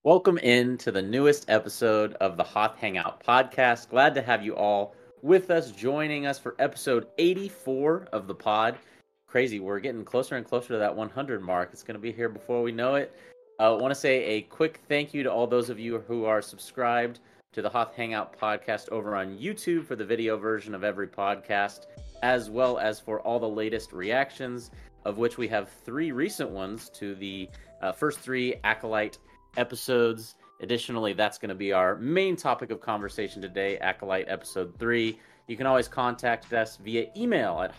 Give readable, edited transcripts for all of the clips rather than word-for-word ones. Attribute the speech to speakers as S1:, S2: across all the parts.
S1: Welcome in to the newest episode of the Hoth Hangout podcast. Glad to have you all with us, joining us for episode 84 of the pod. Crazy, we're getting closer and closer to that 100 mark. It's going to be here before we know it. I want to say a quick thank you to all those of you who are subscribed to the Hoth Hangout podcast over on YouTube for the video version of every podcast, as well as for all the latest reactions, of which we have 3 recent ones to the first 3 Acolyte episodes. Additionally, that's going to be our main topic of conversation today, Acolyte episode 3. You can always contact us via email at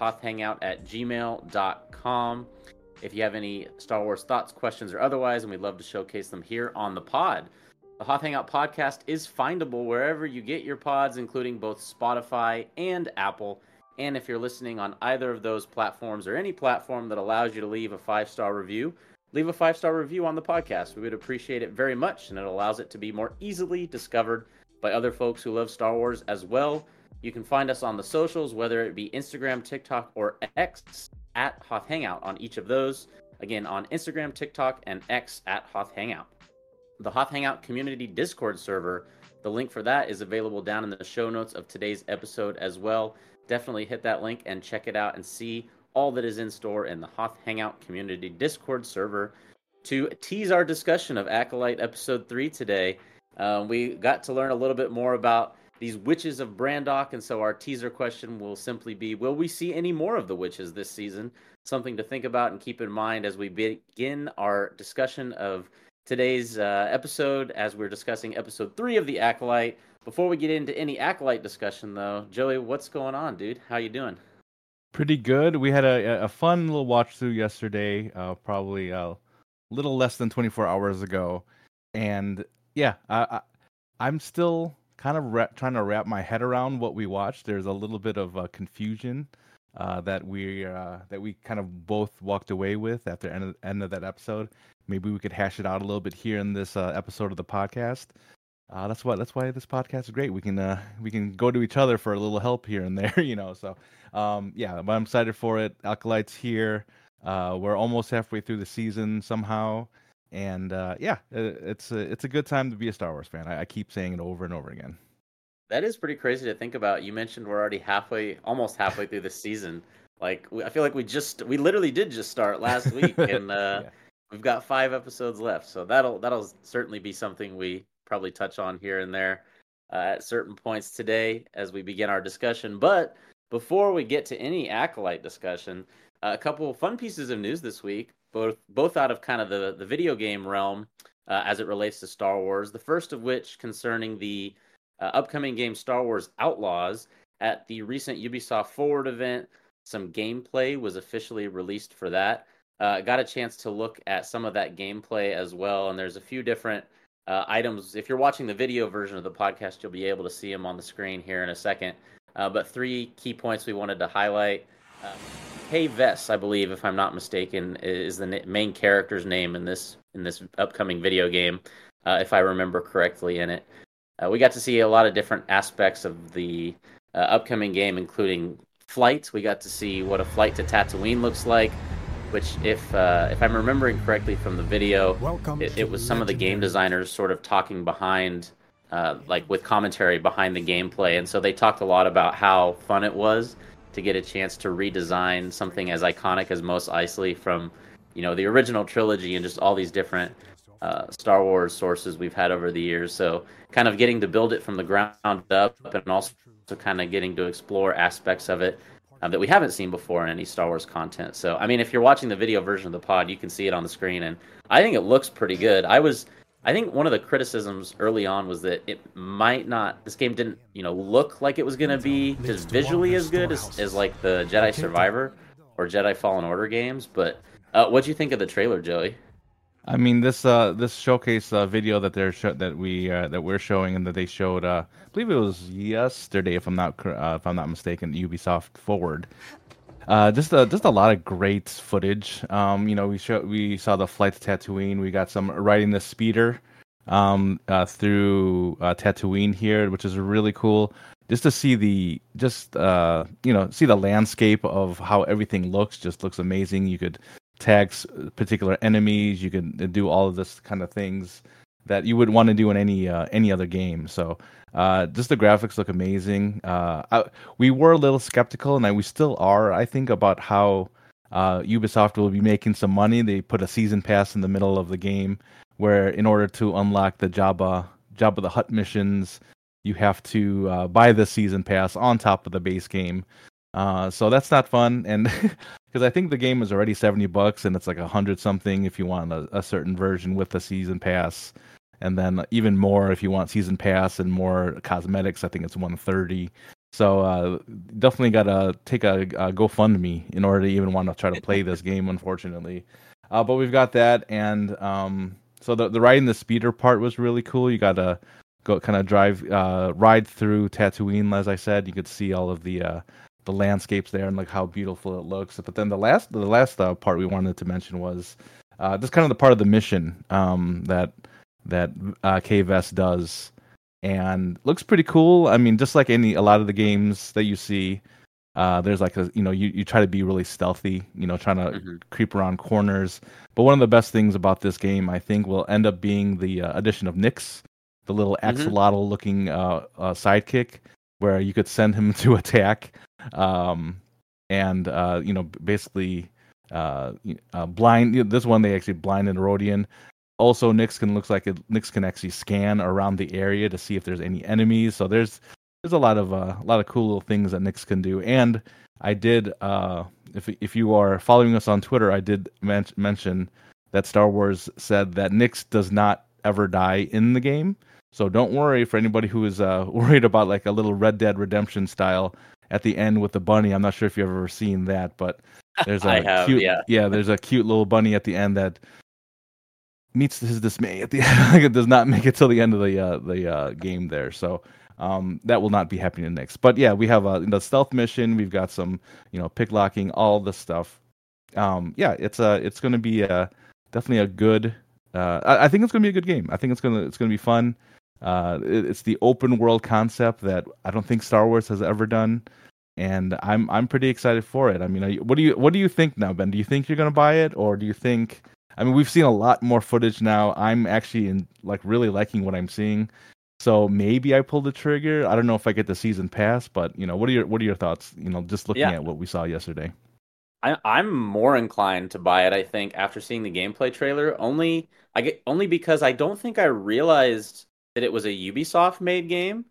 S1: hothhangout@gmail.com if you have any Star Wars thoughts, questions, or otherwise, and we'd love to showcase them here on the pod. The Hoth Hangout podcast is findable wherever you get your pods, including both Spotify and Apple. And if you're listening on either of those platforms or any platform that allows you to leave a 5-star review, leave a 5-star review on the podcast. We would appreciate it very much, and it allows it to be more easily discovered by other folks who love Star Wars as well. You can find us on the socials, whether it be Instagram, TikTok, or X, at Hoth Hangout on each of those. Again, on Instagram, TikTok, and X at Hoth Hangout. The Hoth Hangout community Discord server, the link for that is available down in the show notes of today's episode as well. Definitely hit that link and check it out and see all that is in store in the Hoth Hangout community Discord server. To tease our discussion of Acolyte episode 3 today, we got to learn a little bit more about these witches of Brandok, and so our teaser question will simply be, will we see any more of the witches this season? Something to think about and keep in mind as we begin our discussion of today's episode, as we're discussing episode 3 of the Acolyte. Before we get into any Acolyte discussion, though, Joey, what's going on, dude? How you doing?
S2: Pretty good. We had a fun little watch through yesterday, probably a little less than 24 hours ago, and yeah, I'm still kind of trying to wrap my head around what we watched. There's a little bit of confusion that we kind of both walked away with after end of that episode. Maybe we could hash it out a little bit here in this episode of the podcast. That's why this podcast is great. We can go to each other for a little help here and there, So, yeah, but I'm excited for it. Acolyte's here. We're almost halfway through the season somehow, and yeah, it's a good time to be a Star Wars fan. I keep saying it over and over again.
S1: That is pretty crazy to think about. You mentioned we're already almost halfway through the season. Like, I feel like we literally did just start last week, and
S2: Yeah.
S1: we've got 5 episodes left. So that'll certainly be something we probably touch on here and there at certain points today as we begin our discussion. But before we get to any Acolyte discussion, a couple of fun pieces of news this week, both out of kind of the video game realm as it relates to Star Wars. The first of which concerning the upcoming game Star Wars Outlaws. At the recent Ubisoft Forward event, some gameplay was officially released for that. Got a chance to look at some of that gameplay as well, and there's a few different items. If you're watching the video version of the podcast, you'll be able to see them on the screen here in a second. But 3 key points we wanted to highlight. Kay Vess, I believe, if I'm not mistaken, is the main character's name in this upcoming video game, if I remember correctly in it. We got to see a lot of different aspects of the upcoming game, including flights. We got to see what a flight to Tatooine looks like, which, if I'm remembering correctly from the video, it was some of the game designers sort of talking behind, like with commentary behind the gameplay. And so they talked a lot about how fun it was to get a chance to redesign something as iconic as Mos Eisley from, the original trilogy and just all these different Star Wars sources we've had over the years. So kind of getting to build it from the ground up, and also kind of getting to explore aspects of it that we haven't seen before in any Star Wars content. So, I mean, if you're watching the video version of the pod, you can see it on the screen, and I think it looks pretty good. I think one of the criticisms early on was that this game didn't, look like it was going to be just visually as good as like the Jedi Survivor or Jedi Fallen Order games. But what'd you think of the trailer, Joey?
S2: I mean, this showcase video that we're showing and that they showed, I believe it was yesterday, if I'm not mistaken, Ubisoft Forward. Just a lot of great footage. We saw the flight to Tatooine. We got some riding the speeder through Tatooine here, which is really cool. Just to see the landscape of how everything looks amazing. You could tag particular enemies. You can do all of this kind of things. that you would want to do in any other game. So just the graphics look amazing. We were a little skeptical, and we still are, I think, about how Ubisoft will be making some money. They put a season pass in the middle of the game, where in order to unlock the Jabba the Hutt missions, you have to buy the season pass on top of the base game. So that's not fun, and because I think the game is already $70, and it's like 100 something if you want a certain version with the season pass, and then even more if you want season pass and more cosmetics. I think it's 130. So definitely gotta take a GoFundMe in order to even want to try to play this game. Unfortunately, but we've got that, and so the riding the speeder part was really cool. You gotta go kind of ride through Tatooine, as I said. You could see all of the landscapes there and like how beautiful it looks. But then the last part we wanted to mention was just kind of the part of the mission that KVS does, and looks pretty cool. I mean, just like a lot of the games that you see, there's like you try to be really stealthy, trying to creep around corners. But one of the best things about this game, I think, will end up being the addition of Nyx, the little axolotl looking sidekick, where you could send him to attack. And basically blind. This one they actually blinded Rodian. Also, Nyx can actually scan around the area to see if there's any enemies. So there's a lot of cool little things that Nyx can do. And I did, if you are following us on Twitter, I did mention that Star Wars said that Nyx does not ever die in the game. So don't worry for anybody who is worried about like a little Red Dead Redemption style at the end with the bunny. I'm not sure if you've ever seen that, but there's there's a cute little bunny at the end that meets his dismay at the end. It does not make it till the end of the game there. So that will not be happening next. But yeah, we have the stealth mission. We've got some pick locking, all this stuff. It's going to be definitely a good. I think it's going to be a good game. I think it's going to be fun. It's the open world concept that I don't think Star Wars has ever done, and I'm pretty excited for it. I mean, what do you think now, Ben? Do you think you're going to buy it, or do you think? I mean, we've seen a lot more footage now. I'm actually really liking what I'm seeing, so maybe I pull the trigger. I don't know if I get the season pass, but what are your thoughts? Just looking at what we saw yesterday.
S1: I'm more inclined to buy it, I think, after seeing the gameplay trailer. Only because I don't think I realized that it was a Ubisoft made game.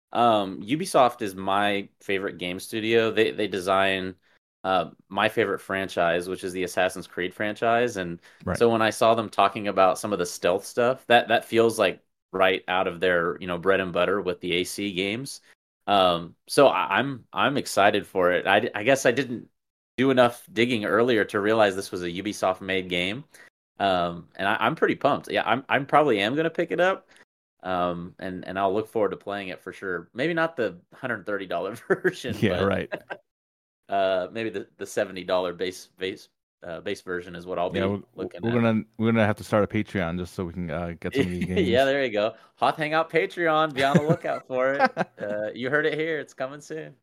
S1: Ubisoft is my favorite game studio. They design my favorite franchise, which is the Assassin's Creed franchise. And so when I saw them talking about some of the stealth stuff, that feels like right out of their bread and butter with the AC games. So I'm excited for it. I guess I didn't do enough digging earlier to realize this was a Ubisoft made game. And I'm pretty pumped. Yeah, I'm probably am gonna pick it up. And I'll look forward to playing it for sure. Maybe not the $130 version.
S2: Yeah,
S1: but,
S2: right.
S1: Maybe the $70 base version is what I'll be looking
S2: at. We're gonna have to start a Patreon just so we can get some of these games.
S1: Yeah, there you go. Hoth Hangout Patreon. Be on the lookout for it. You heard it here. It's coming soon.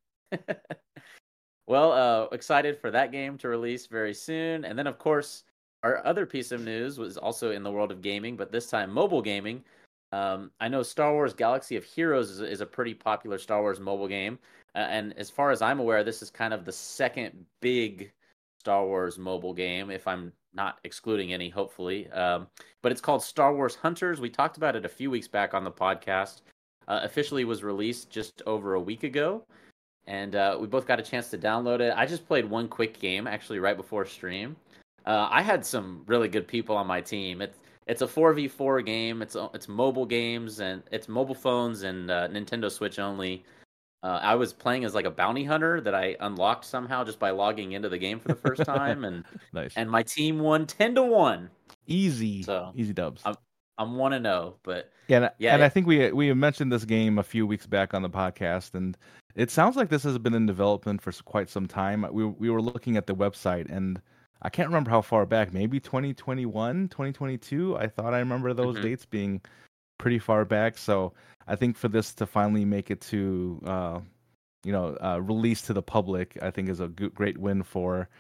S1: Well, excited for that game to release very soon. And then, of course, our other piece of news was also in the world of gaming, but this time mobile gaming. I know Star Wars Galaxy of Heroes is a pretty popular Star Wars mobile game. And as far as I'm aware, this is kind of the second big Star Wars mobile game, if I'm not excluding any, hopefully. But it's called Star Wars Hunters. We talked about it a few weeks back on the podcast. Officially was released just over a week ago. And we both got a chance to download it. I just played one quick game, actually, right before stream. I had some really good people on my team. It's a 4v4 game. It's mobile games, and it's mobile phones and Nintendo Switch only. I was playing as like a bounty hunter that I unlocked somehow just by logging into the game for the first time, and
S2: nice.
S1: And my team won 10-1.
S2: Easy dubs.
S1: I'm 1-0, but
S2: and I think we mentioned this game a few weeks back on the podcast, and it sounds like this has been in development for quite some time. We were looking at the website, and I can't remember how far back, maybe 2021, 2022. I thought I remember those dates being pretty far back. So I think for this to finally make it to, release to the public, I think is a great win for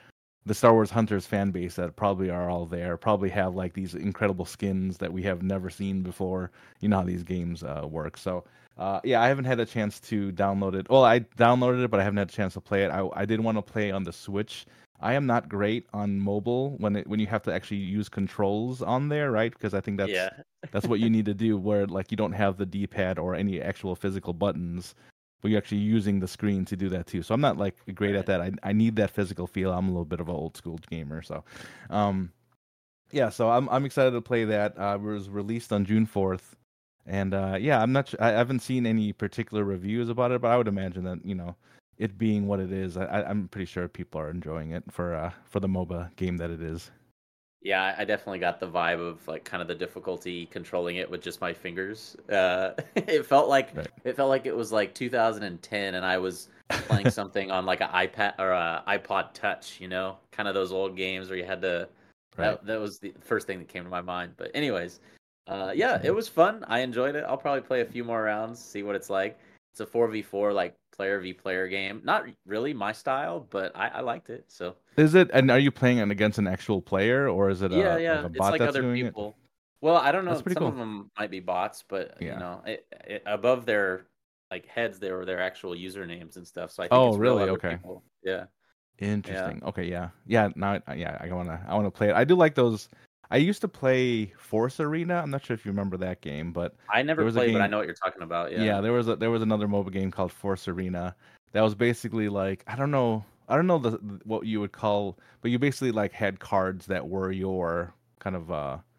S2: the Star Wars Hunters fan base that probably are all there probably have like these incredible skins that we have never seen before. You know how these games work. So yeah, I haven't had a chance to download it. Well, I downloaded it, but I haven't had a chance to play it. I did want to play on the Switch. I am not great on mobile when you have to actually use controls on there, right? Because I think
S1: Yeah.
S2: that's what you need to do, where like you don't have the D-pad or any actual physical buttons, but you're actually using the screen to do that too. So I'm not like great at that. I need that physical feel. I'm a little bit of an old school gamer, so um, yeah. So I'm excited to play that. It was released on June 4th, and yeah, I'm not. I haven't seen any particular reviews about it, but I would imagine that it being what it is, I'm pretty sure people are enjoying it for the MOBA game that it is.
S1: Yeah, I definitely got the vibe of like kind of the difficulty controlling it with just my fingers. It felt like
S2: Right.
S1: it was like 2010, and I was playing something on like an iPad or a iPod Touch. Kind of those old games where you had to.
S2: Right.
S1: That was the first thing that came to my mind. But anyways, yeah, it was fun. I enjoyed it. I'll probably play a few more rounds, see what it's like. It's a 4v4 like player v player game. Not really my style, but I liked it. So.
S2: Is it? And are you playing it against an actual player, or is it
S1: Yeah,
S2: like a
S1: yeah. It's
S2: bot
S1: like
S2: that's
S1: other
S2: doing it?
S1: people. Well, I don't
S2: That's
S1: know.
S2: pretty
S1: Some
S2: cool.
S1: of them might be bots, but
S2: Yeah.
S1: above their like heads, there were their actual usernames and stuff. So I think
S2: Oh,
S1: it's real
S2: really?
S1: other
S2: Okay.
S1: people. Yeah, yeah.
S2: Interesting. Okay, yeah. Yeah, now yeah, I wanna play it. I do like those. I used to play Force Arena. I'm not sure if you remember that game, but
S1: I
S2: there
S1: never
S2: was a
S1: played, but I
S2: game.
S1: know what you're talking about.
S2: Yeah,
S1: Yeah.
S2: there was another mobile game called Force Arena that was basically like I don't know what you would call, but you basically like had cards that were your kind of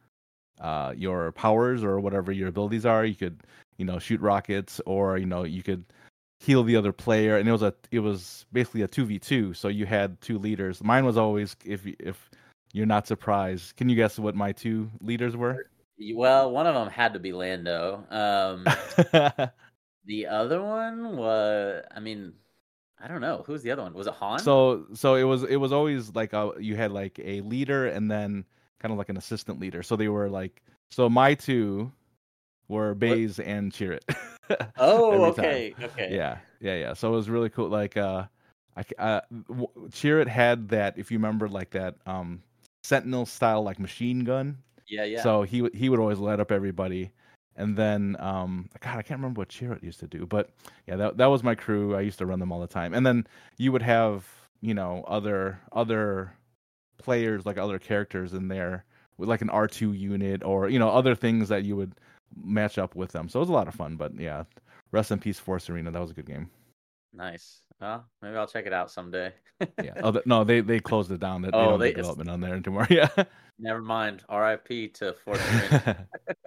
S2: your powers or whatever your abilities are. You could, shoot rockets, or you could heal the other player, and it was basically a 2v2. So you had two leaders. Mine was always, if you're not surprised, can you guess what my two leaders were?
S1: Well, one of them had to be Lando. The other one was, I mean, I don't know. Who's the other one? Was it Han?
S2: So it was always like you had like a leader and then kind of like an assistant leader. So they were like, so my two were
S1: What?
S2: Baze and Chirrut
S1: Oh,
S2: every time.
S1: okay, okay.
S2: Yeah, yeah, yeah. So it was really cool. Like Chirrut had that, if you remember, like that Sentinel style like machine gun.
S1: Yeah, yeah.
S2: So he would always light up everybody. And then God, I can't remember what Chirrut used to do, but yeah, that was my crew. I used to run them all the time. And then you would have other players, like other characters in there with like an R2 unit, or other things that you would match up with them. So it was a lot of fun. But yeah, rest in peace, Force Arena. That was a good game.
S1: Nice. Well, maybe I'll check it out someday.
S2: Yeah. Oh, no, they closed it down. They
S1: Oh,
S2: don't do development on there anymore. Yeah.
S1: never mind. R.I.P. to Force Arena.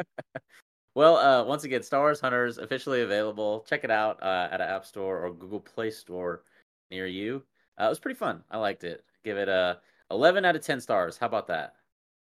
S1: Well, once again, Star Wars Hunters officially available. Check it out at an App Store or Google Play Store near you. It was pretty fun. I liked it. Give it a 11 out of 10 stars. How about that?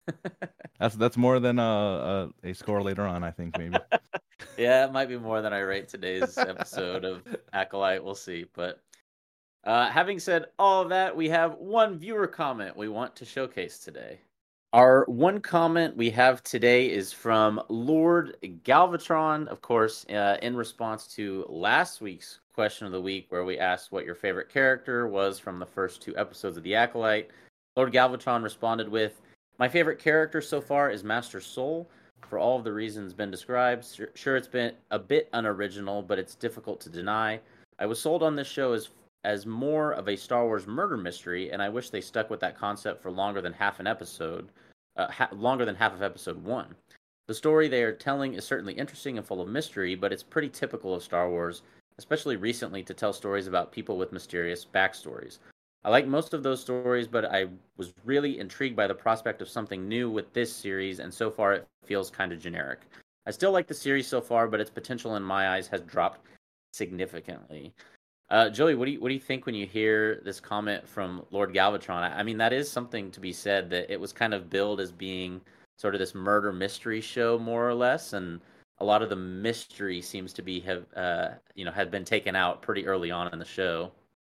S2: That's more than a score later on, I think, maybe.
S1: Yeah, it might be more than I rate today's episode of Acolyte. We'll see. But having said all of that, we have one viewer comment we want to showcase today. Our one comment we have today is from Lord Galvatron, of course, in response to last week's question of the week, where we asked what your favorite character was from the first two episodes of The Acolyte. Lord Galvatron responded with, "My favorite character so far is Master Soul, for all of the reasons been described. Sure, it's been a bit unoriginal, but it's difficult to deny. I was sold on this show as more of a Star Wars murder mystery, and I wish they stuck with that concept for longer than half an episode, longer than half of episode 1. The story they are telling is certainly interesting and full of mystery, but it's pretty typical of Star Wars, especially recently, to tell stories about people with mysterious backstories. I like most of those stories, but I was really intrigued by the prospect of something new with this series, and so far it feels kind of generic. I still like the series so far, but its potential in my eyes has dropped significantly." Joey, what do you think when you hear this comment from Lord Galvatron? I mean, that is something to be said, that it was kind of billed as being sort of this murder mystery show, more or less, and a lot of the mystery seems to be had been taken out pretty early on in the show.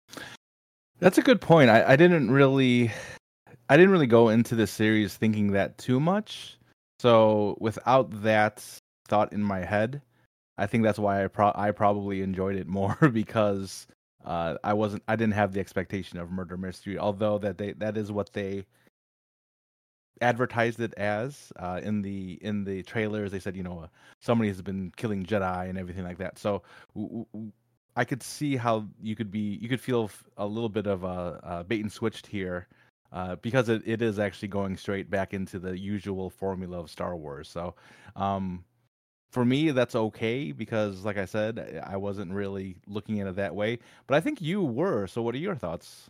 S2: That's a good point. I didn't really go into this series thinking that too much. So without that thought in my head, I think that's why I probably enjoyed it more because I didn't have the expectation of murder mystery, although that is what they advertised it as in the trailers. They said, somebody has been killing Jedi and everything like that. So I could see how you could feel a little bit of a bait and switched here, because it is actually going straight back into the usual formula of Star Wars. So for me, that's okay because, like I said, I wasn't really looking at it that way. But I think you were. So what are your thoughts?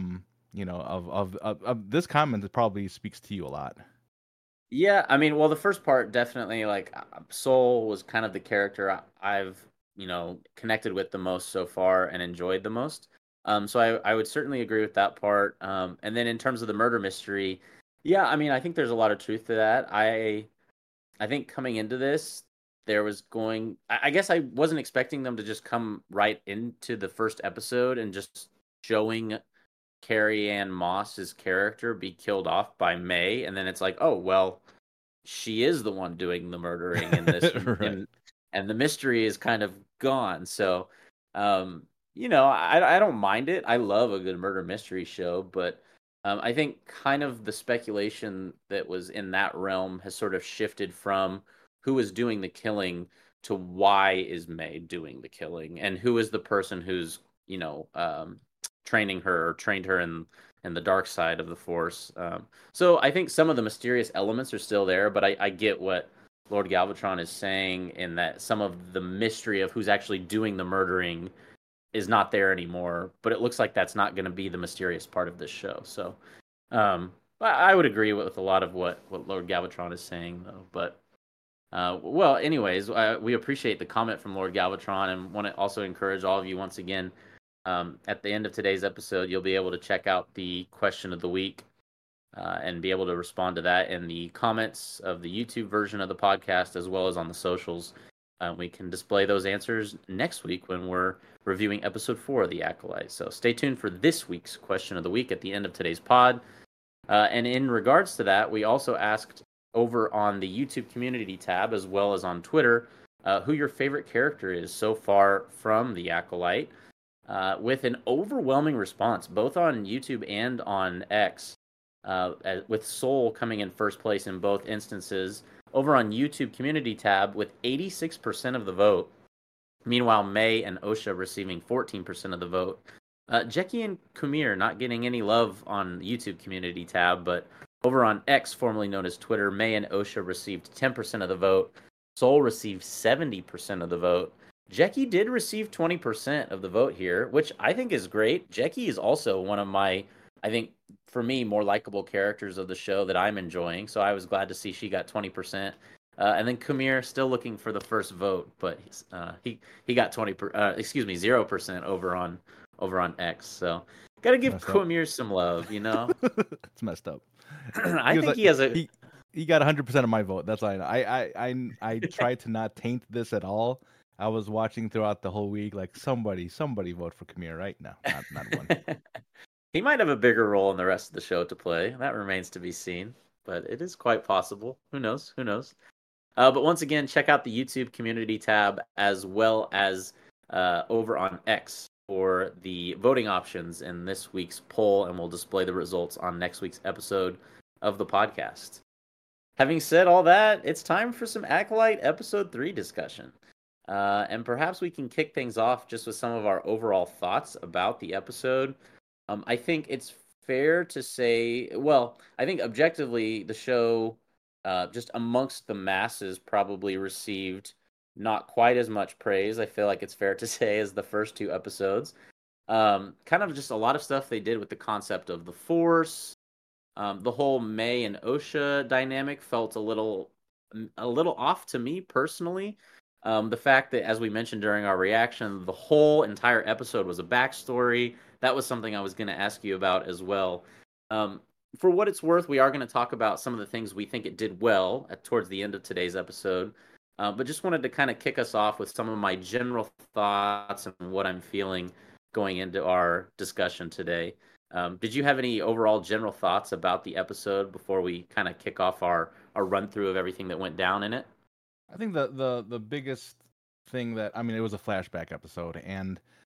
S2: Of this comment that probably speaks to you a lot.
S1: Yeah, I mean, well, the first part definitely, like, Soul was kind of the character I've, connected with the most so far and enjoyed the most. So I would certainly agree with that part. And then in terms of the murder mystery, yeah, I mean, I think there's a lot of truth to that. I think coming into this, there was going. I guess I wasn't expecting them to just come right into the first episode and just showing Carrie Ann Moss's character be killed off by May, and then it's like, oh well, she is the one doing the murdering in this,
S2: Right.
S1: and the mystery is kind of gone. So, I don't mind it. I love a good murder mystery show, but I think kind of the speculation that was in that realm has sort of shifted from who is doing the killing to why is May doing the killing, and who is the person who's training her or trained her in the dark side of the Force. So I think some of the mysterious elements are still there, but I get what Lord Galvatron is saying in that some of the mystery of who's actually doing the murdering is not there anymore. But it looks like that's not going to be the mysterious part of this show. So I would agree with a lot of what Lord Galvatron is saying, though. But well, anyways, we appreciate the comment from Lord Galvatron and want to also encourage all of you once again. At the end of today's episode, you'll be able to check out the question of the week and be able to respond to that in the comments of the YouTube version of the podcast, as well as on the socials. We can display those answers next week when we're reviewing episode 4 of The Acolyte. So stay tuned for this week's question of the week at the end of today's pod. And in regards to that, we also asked over on the YouTube community tab, as well as on Twitter, who your favorite character is so far from The Acolyte. With an overwhelming response, both on YouTube and on X, with Soul coming in first place in both instances. Over on YouTube community tab with 86% of the vote. Meanwhile, May and Osha receiving 14% of the vote. Jeki and Kumir not getting any love on the YouTube community tab, but over on X, formerly known as Twitter, May and Osha received 10% of the vote. Soul received 70% of the vote. Jeki did receive 20% of the vote here, which I think is great. Jeki is also one of my, I think, for me, more likable characters of the show that I'm enjoying. So I was glad to see she got 20%. And then Kumir still looking for the first vote, but he got 0% over on X. So got to give Kumir some love,
S2: It's messed up.
S1: I think he has a
S2: he got 100% of my vote. That's why I tried to not taint this at all. I was watching throughout the whole week, like somebody vote for Kumir right now. Not one.
S1: He might have a bigger role in the rest of the show to play. That remains to be seen, but it is quite possible. Who knows? Who knows? But once again, check out the YouTube community tab as well as over on X for the voting options in this week's poll, and we'll display the results on next week's episode of the podcast. Having said all that, it's time for some Acolyte Episode 3 discussion. And perhaps we can kick things off just with some of our overall thoughts about the episode. I think it's fair to say, well, I think objectively the show, just amongst the masses, probably received not quite as much praise, I feel like it's fair to say, as the first 2 episodes. Kind of just a lot of stuff they did with the concept of the Force. The whole May and Osha dynamic felt a little off to me personally. The fact that, as we mentioned during our reaction, the whole entire episode was a backstory. That was something I was going to ask you about as well. For what it's worth, we are going to talk about some of the things we think it did well towards the end of today's episode. But just wanted to kind of kick us off with some of my general thoughts and what I'm feeling going into our discussion today. Did you have any overall general thoughts about the episode before we kind of kick off our run through of everything that went down in it?
S2: I think the biggest thing that, I mean, it was a flashback episode, and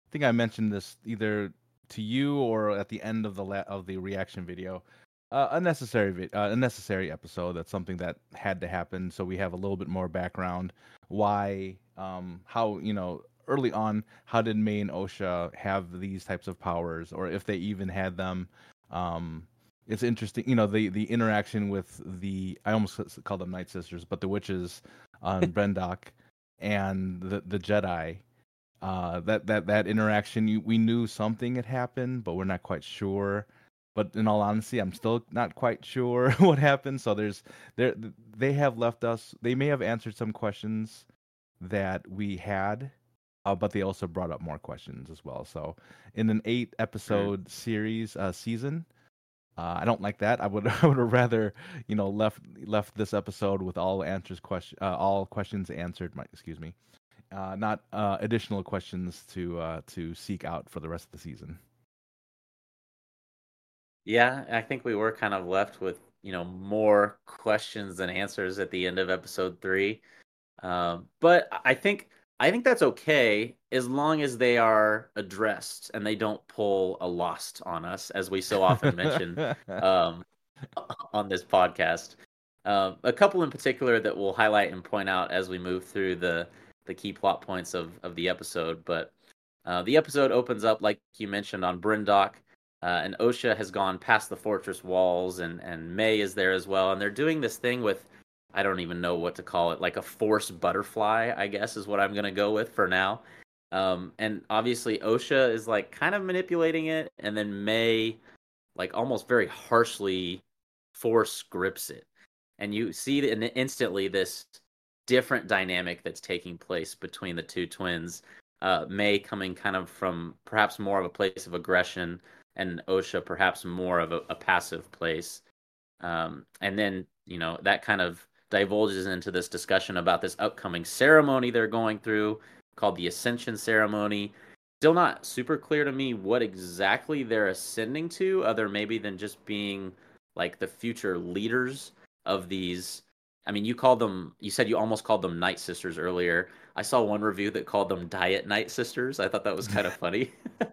S2: think I mentioned this either to you or at the end of the reaction video. A necessary episode. That's something that had to happen, so we have a little bit more background. Why, how early on, how did May and Osha have these types of powers, or if they even had them? Um, it's interesting, the interaction with I almost call them Night Sisters, but the witches on Brendok and the Jedi. That interaction, we knew something had happened, but we're not quite sure. But in all honesty, I'm still not quite sure what happened. So there they have left us. They may have answered some questions that we had, but they also brought up more questions as well. So in an 8 episode season, I don't like that. I would have rather left this episode with all questions answered. Excuse me, not additional questions to seek out for the rest of the season.
S1: Yeah, I think we were kind of left with, more questions than answers at the end of episode 3. But I think that's okay as long as they are addressed and they don't pull a Lost on us, as we so often mention um, on this podcast. A couple in particular that we'll highlight and point out as we move through the key plot points of the episode. But the episode opens up, like you mentioned, on Brendok. And Osha has gone past the fortress walls, and May is there as well. And they're doing this thing with, I don't even know what to call it, like a force butterfly, I guess is what I'm going to go with for now. And obviously Osha is like kind of manipulating it, and then May like almost very harshly force grips it. And you see instantly this different dynamic that's taking place between the two twins. May coming kind of from perhaps more of a place of aggression, and Osha perhaps more of a passive place. And then, that kind of divulges into this discussion about this upcoming ceremony they're going through called the Ascension Ceremony. Still not super clear to me what exactly they're ascending to, other maybe than just being like the future leaders of these. I mean, you said you almost called them Night Sisters earlier. I saw one review that called them Diet Night Sisters. I thought that was kind of funny.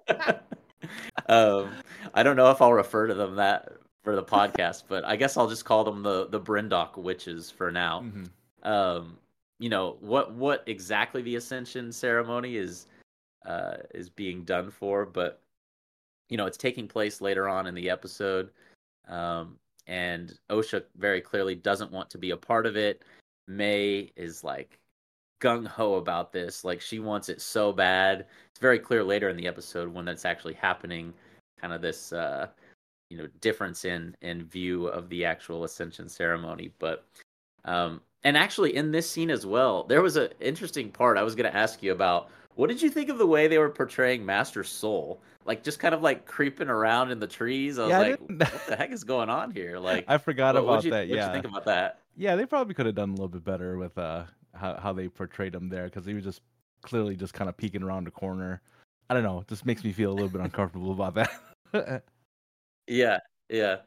S1: um, I don't know if I'll refer to them that for the podcast, but I guess I'll just call them the Brendok witches for now.
S2: Mm-hmm.
S1: What exactly the Ascension ceremony is being done for, but it's taking place later on in the episode. And Osha very clearly doesn't want to be a part of it. May is like gung ho about this, like she wants it so bad. It's very clear later in the episode when that's actually happening, kind of this difference in view of the actual Ascension ceremony. But and actually in this scene as well, there was an interesting part I was going to ask you about. What did you think of the way they were portraying Master Soul? Like just kind of like creeping around in the trees. I was like, what the heck is going on here? Like
S2: I forgot about that.
S1: What'd you think about that?
S2: Yeah, they probably could have done a little bit better with how they portrayed him there, because he was just clearly just kind of peeking around the corner. I don't know. It just makes me feel a little bit uncomfortable about that.
S1: Yeah, yeah.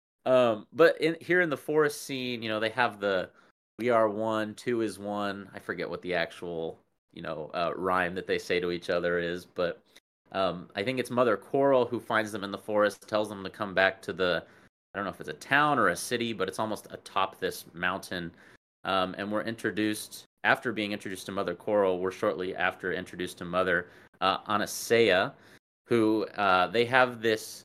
S1: But here in the forest scene, they have the "We are one, two is one." I forget what the actual rhyme that they say to each other is, but I think it's Mother Coral who finds them in the forest, tells them to come back to I don't know if it's a town or a city, but it's almost atop this mountain. And we're introduced, after being introduced to Mother Coral, we're shortly after introduced to Mother Anastasia, who they have this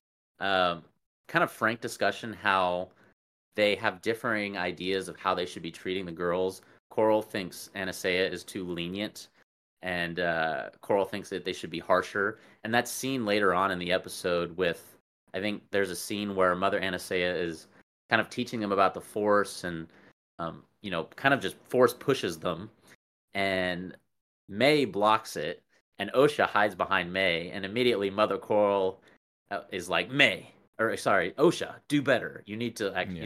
S1: kind of frank discussion how they have differing ideas of how they should be treating the girls. Coral thinks Anastasia is too lenient, and Coral thinks that they should be harsher. And that's seen later on in the episode with, I think there's a scene where Mother Anastasia is kind of teaching them about the Force, and kind of just Force pushes them, and May blocks it, and Osha hides behind May, and immediately Mother Coral is like, Osha, do better. You need to act,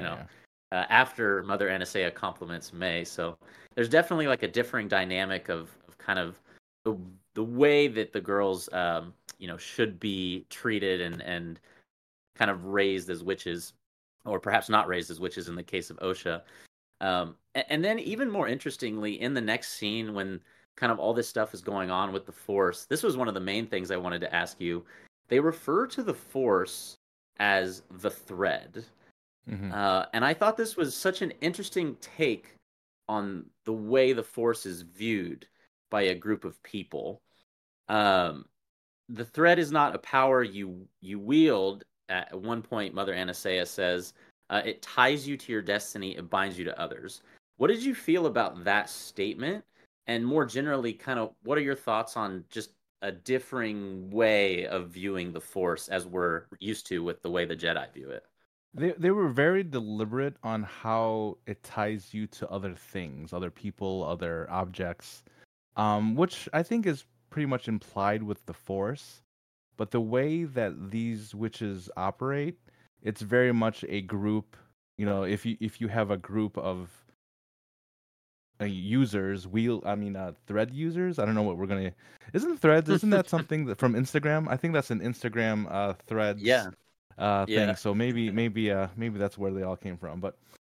S1: after Mother Anastasia compliments May. So there's definitely like a differing dynamic of kind of the way that the girls, should be treated and kind of raised as witches, or perhaps not raised as witches in the case of Osha. And then even more interestingly, in the next scene when kind of all this stuff is going on with the Force, this was one of the main things I wanted to ask you. They refer to the Force as the thread.
S2: Hmm.
S1: And I thought this was such an interesting take on the way the Force is viewed by a group of people. Um, the thread is not a power you wield. At one point, Mother Anastasia says it ties you to your destiny, it binds you to others. What did you feel about that statement? And more generally, kind of what are your thoughts on just a differing way of viewing the Force as we're used to with the way the Jedi view it?
S2: They were very deliberate on how it ties you to other things, other people, other objects, which I think is pretty much implied with the Force. But the way that these witches operate, it's very much a group. You know, if you have a group of users, thread users. I don't know what we're gonna. Isn't threads? Isn't that something that from Instagram? I think that's an Instagram threads
S1: Yeah,
S2: thing.
S1: yeah.
S2: So maybe that's where they all came from. But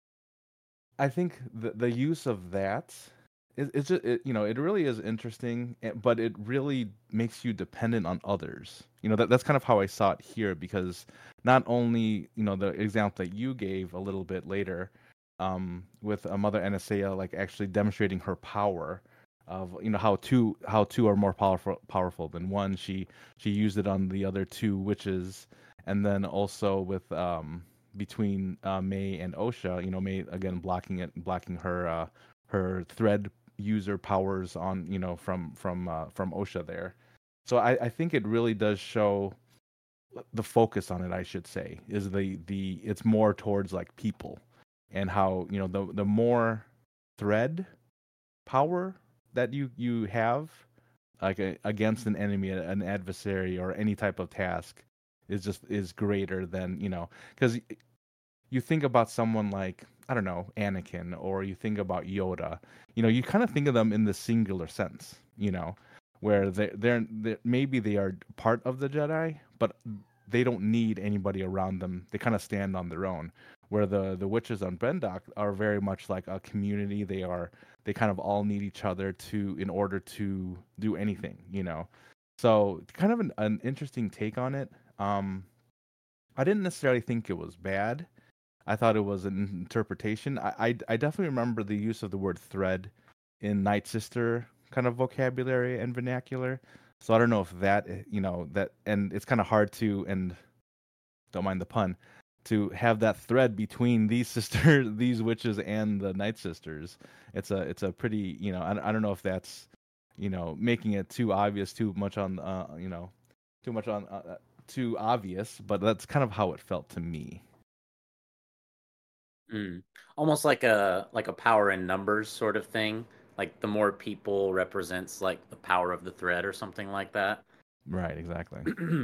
S2: I think the use of that it's just it really is interesting, but it really makes you dependent on others. That's kind of how I saw it here because not only the example that you gave a little bit later, with a Mother Anastasia like actually demonstrating her power of how two are more powerful than one. She used it on the other two witches, and then also with between May and Osha. May again blocking her thread user powers on from Osha there. So I think it really does show the focus on it. I should say is the it's more towards like people and how the more thread power that you have like against an enemy, an adversary, or any type of task is greater than because you think about someone like I don't know Anakin, or you think about Yoda. You kind of think of them in the singular sense. Where they're maybe they are part of the Jedi, but they don't need anybody around them. They kind of stand on their own. Where the witches on Bendok are very much like a community. They kind of all need each other in order to do anything. So kind of an interesting take on it. I didn't necessarily think it was bad. I thought it was an interpretation. I definitely remember the use of the word thread in Night Sister kind of vocabulary and vernacular. So I don't know if that that, and it's kind of hard to, and don't mind the pun, to have that thread between these these witches and the Night Sisters. It's a pretty I don't know if that's making it too obvious, too much on too obvious, but that's kind of how it felt to me.
S1: Mm. Almost like a power in numbers sort of thing. Like the more people represents like the power of the thread or something like that.
S2: Right, exactly.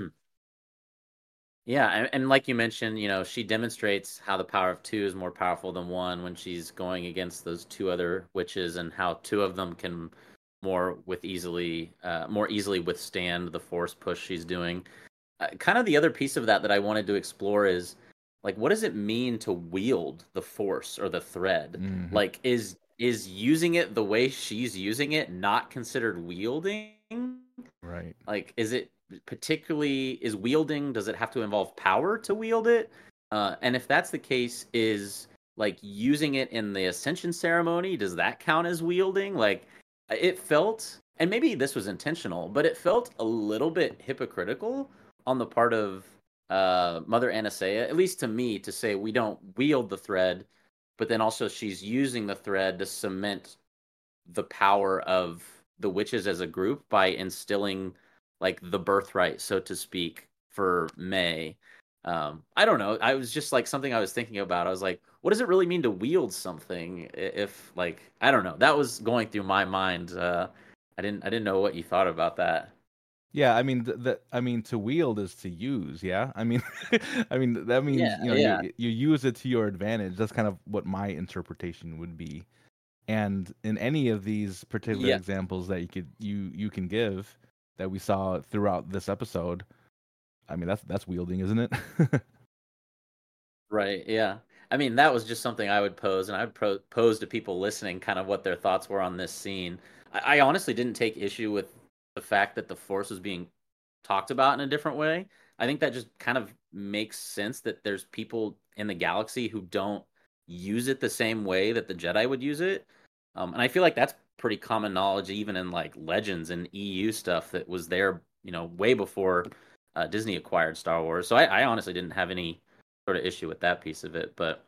S1: Yeah, and like you mentioned, she demonstrates how the power of two is more powerful than one when she's going against those two other witches, and how two of them can more easily withstand the force push she's doing. Kind of the other piece of that I wanted to explore is like what does it mean to wield the force or the thread?
S2: Hmm.
S1: Like is using it the way she's using it not considered wielding?
S2: Right.
S1: Like is it particularly is wielding, does it have to involve power to wield it? And if that's the case, is like using it in the ascension ceremony, does that count as wielding? Like it felt, and maybe this was intentional, but it felt a little bit hypocritical on the part of Mother Anastasia, at least to me, to say we don't wield the thread, but then also she's using the thread to cement the power of the witches as a group by instilling like the birthright, so to speak, for May. I don't know. I was just like something I was thinking about. I was like, what does it really mean to wield something? If like I don't know. That was going through my mind. I didn't know what you thought about that.
S2: Yeah, I mean to wield is to use, yeah? I mean I mean that
S1: Yeah,
S2: means,
S1: yeah,
S2: you use it to your advantage. That's kind of what my interpretation would be. And in any of these particular
S1: yeah.
S2: examples that you can give that we saw throughout this episode, I mean that's wielding, isn't it?
S1: Right. Yeah. I mean, that was just something I would pose, and I would pose to people listening kind of what their thoughts were on this scene. I honestly didn't take issue with the fact that the Force was being talked about in a different way. I think that just kind of makes sense that there's people in the galaxy who don't use it the same way that the Jedi would use it. And I feel like that's pretty common knowledge, even in like Legends and EU stuff that was there, way before Disney acquired Star Wars. So I honestly didn't have any sort of issue with that piece of it. But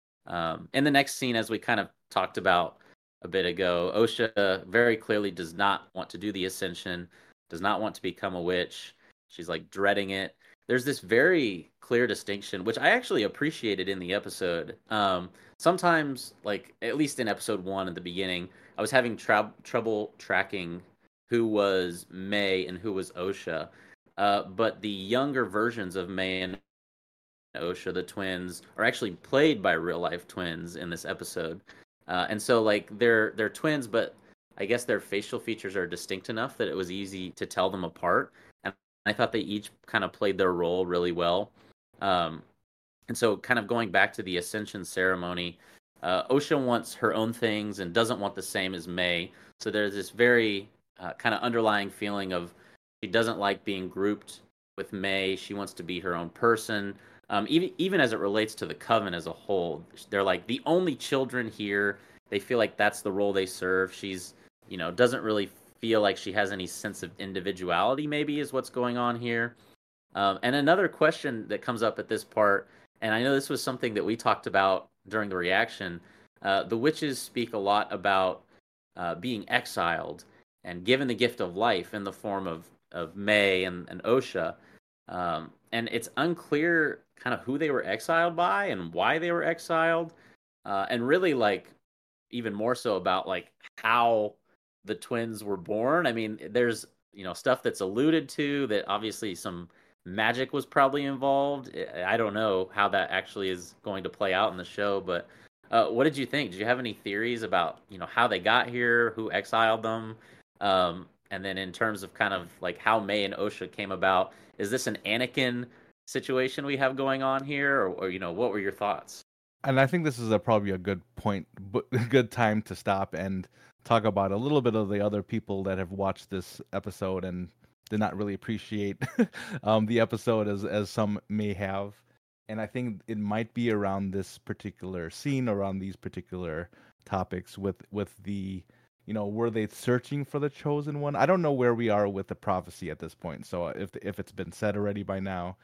S1: in the next scene, as we kind of talked about a bit ago, Osha very clearly does not want to do the Ascension, does not want to become a witch. She's like dreading it. There's this very clear distinction, which I actually appreciated in the episode. Sometimes, like at least in episode one at the beginning, I was having trouble tracking who was May and who was Osha. But the younger versions of May and Osha, the twins, are actually played by real life twins in this episode. And so like they're twins, but I guess their facial features are distinct enough that it was easy to tell them apart. And I thought they each kind of played their role really well. Um, and so kind of going back to the Ascension ceremony, Osha wants her own things and doesn't want the same as May. So there's this very kind of underlying feeling of she doesn't like being grouped with May. She wants to be her own person. Even as it relates to the coven as a whole, they're like the only children here. They feel like that's the role they serve. She's, doesn't really feel like she has any sense of individuality. Maybe is what's going on here. And another question that comes up at this part, and I know this was something that we talked about during the reaction. The witches speak a lot about being exiled and given the gift of life in the form of May and Osha. And it's unclear kind of who they were exiled by and why they were exiled. And really, like, even more so about like how the twins were born. I mean, there's, stuff that's alluded to that obviously some magic was probably involved. I don't know how that actually is going to play out in the show, but what did you think? Did you have any theories about, how they got here, who exiled them? And then in terms of kind of like how May and Osha came about, is this an Anakin situation we have going on here, or what were your thoughts?
S2: And I think this is probably a good point, but a good time to stop and talk about a little bit of the other people that have watched this episode and did not really appreciate the episode as some may have. And I think it might be around this particular scene, around these particular topics with the, were they searching for the chosen one? I don't know where we are with the prophecy at this point. So if it's been said already by now,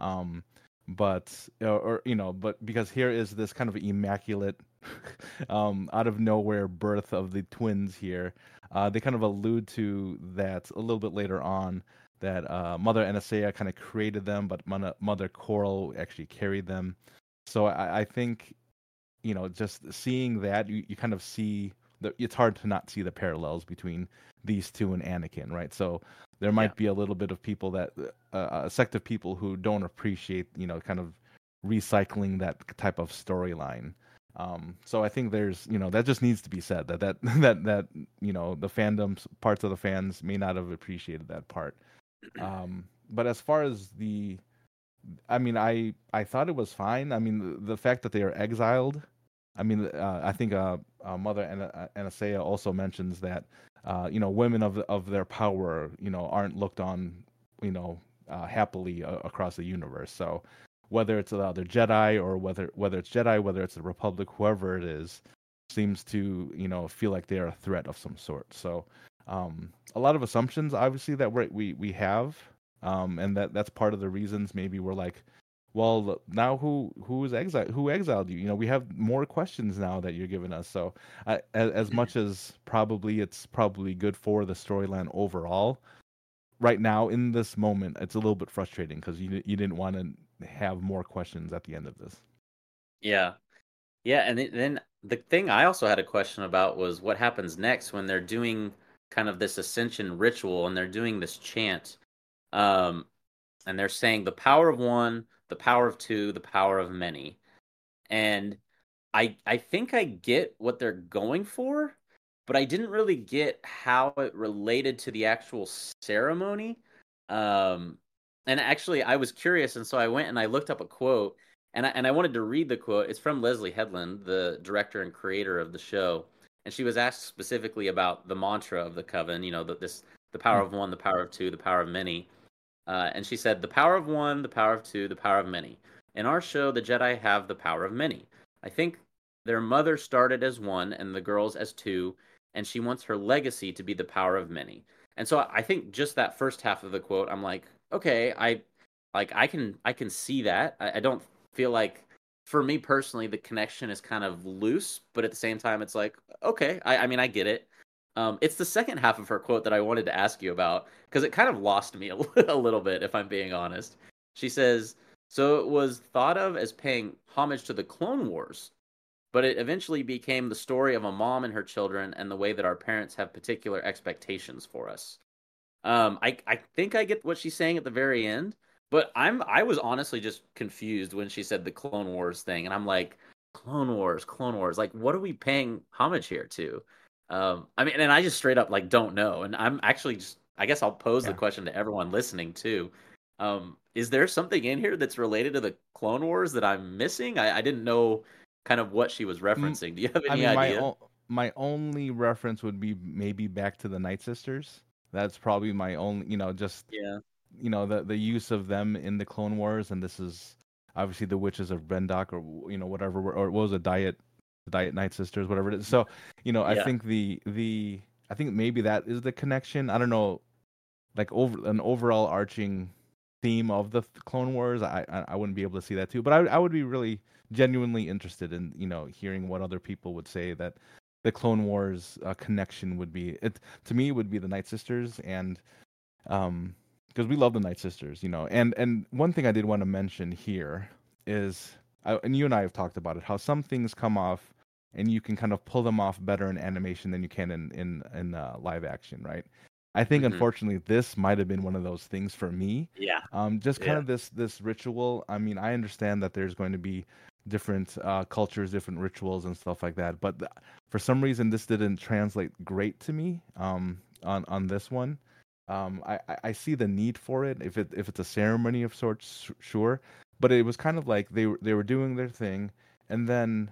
S2: but but because here is this kind of immaculate out of nowhere birth of the twins here. They kind of allude to that a little bit later on, that Mother Anastasia kind of created them, but Mother Coral actually carried them. So I think, just seeing that, you kind of see it's hard to not see the parallels between these two and Anakin, right? So there might be a little bit of people that a sect of people who don't appreciate, kind of recycling that type of storyline. So I think there's, that just needs to be said, that the fandoms, parts of the fans may not have appreciated that part. But as far as I mean, I thought it was fine. I mean, the fact that they are exiled. I mean, I think Mother Anastasia also mentions that women of their power, aren't looked on, happily across the universe. So whether it's the other Jedi or whether it's Jedi, whether it's the Republic, whoever it is, seems to feel like they're a threat of some sort. So a lot of assumptions, obviously, that we have, and that's part of the reasons maybe we're like, well, now who exiled you? We have more questions now that you're giving us. So as much as it's probably good for the storyline overall, right now in this moment, it's a little bit frustrating because you didn't want to have more questions at the end of this.
S1: Yeah. Yeah, and then the thing I also had a question about was what happens next when they're doing kind of this ascension ritual and they're doing this chant. Um, and they're saying the power of one, the power of two, the power of many. And I think I get what they're going for, but I didn't really get how it related to the actual ceremony. Um, and actually, I was curious, and so I went and I looked up a quote, and I wanted to read the quote. It's from Leslie Headland, the director and creator of the show, and she was asked specifically about the mantra of the coven. You know, the power
S2: Hmm.
S1: of one, the power of two, the power of many. And she said, "The power of one, the power of two, the power of many. In our show, the Jedi have the power of many. I think their mother started as one and the girls as two, and she wants her legacy to be the power of many." And so I think just that first half of the quote, I'm like, okay, I can see that. I don't feel like, for me personally, the connection is kind of loose, but at the same time, it's like, okay, I mean, I get it. It's the second half of her quote that I wanted to ask you about because it kind of lost me a little bit, if I'm being honest. She says, "So it was thought of as paying homage to the Clone Wars, but it eventually became the story of a mom and her children and the way that our parents have particular expectations for us." I think I get what she's saying at the very end, but I was honestly just confused when she said the Clone Wars thing, and I'm like, Clone Wars, like what are we paying homage here to? I mean, and I just straight up like don't know, and I'm actually just, I guess I'll pose the
S2: Yeah.
S1: question to everyone listening too. Is there something in here that's related to the Clone Wars that I'm missing? I didn't know kind of what she was
S2: Mm,
S1: referencing. Do you have
S2: I
S1: any
S2: mean,
S1: idea?
S2: my only reference would be maybe back to the Night Sisters. That's probably my only, just
S1: Yeah,
S2: the use of them in the Clone Wars, and this is obviously the Witches of Bendok, or whatever, or what was it, the Diet Night Sisters, whatever it is. So, I
S1: yeah.
S2: think the I think maybe that is the connection. I don't know, like over an overall arching theme of the Clone Wars. I wouldn't be able to see that too, but I would be really genuinely interested in hearing what other people would say that the Clone Wars connection would be. It to me would be the Night Sisters, and um because we love the Night Sisters, and one thing I did want to mention here is, and you and I have talked about it, how some things come off and you can kind of pull them off better in animation than you can in live action, right? I think
S1: Hmm.
S2: unfortunately this might have been one of those things for me.
S1: Yeah,
S2: Just kind
S1: yeah.
S2: of this ritual. I mean, I understand that there's going to be different cultures, different rituals, and stuff like that, but for some reason this didn't translate great to me on this one. I see the need for it if it's a ceremony of sorts, sure, but it was kind of like they were doing their thing, and then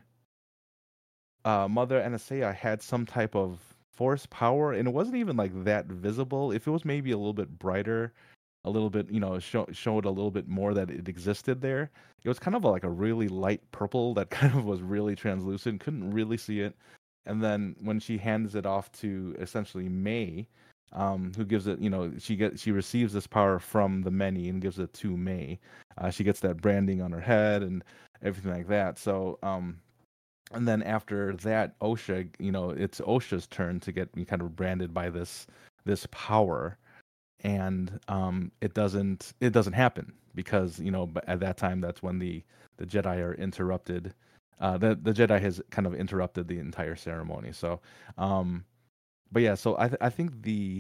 S2: Mother Anastasia had some type of force power, and it wasn't even like that visible. If it was maybe a little bit brighter, a little bit, showed a little bit more that it existed there. It was kind of like a really light purple that kind of was really translucent, couldn't really see it. And then when she hands it off to essentially May, who gives it, she receives this power from the many and gives it to May. She gets that branding on her head and everything like that. So, and then after that, Osha, it's Osha's turn to get kind of branded by this power, and it doesn't happen because at that time that's when the Jedi are interrupted. The Jedi has kind of interrupted the entire ceremony. So, um, but yeah, so I think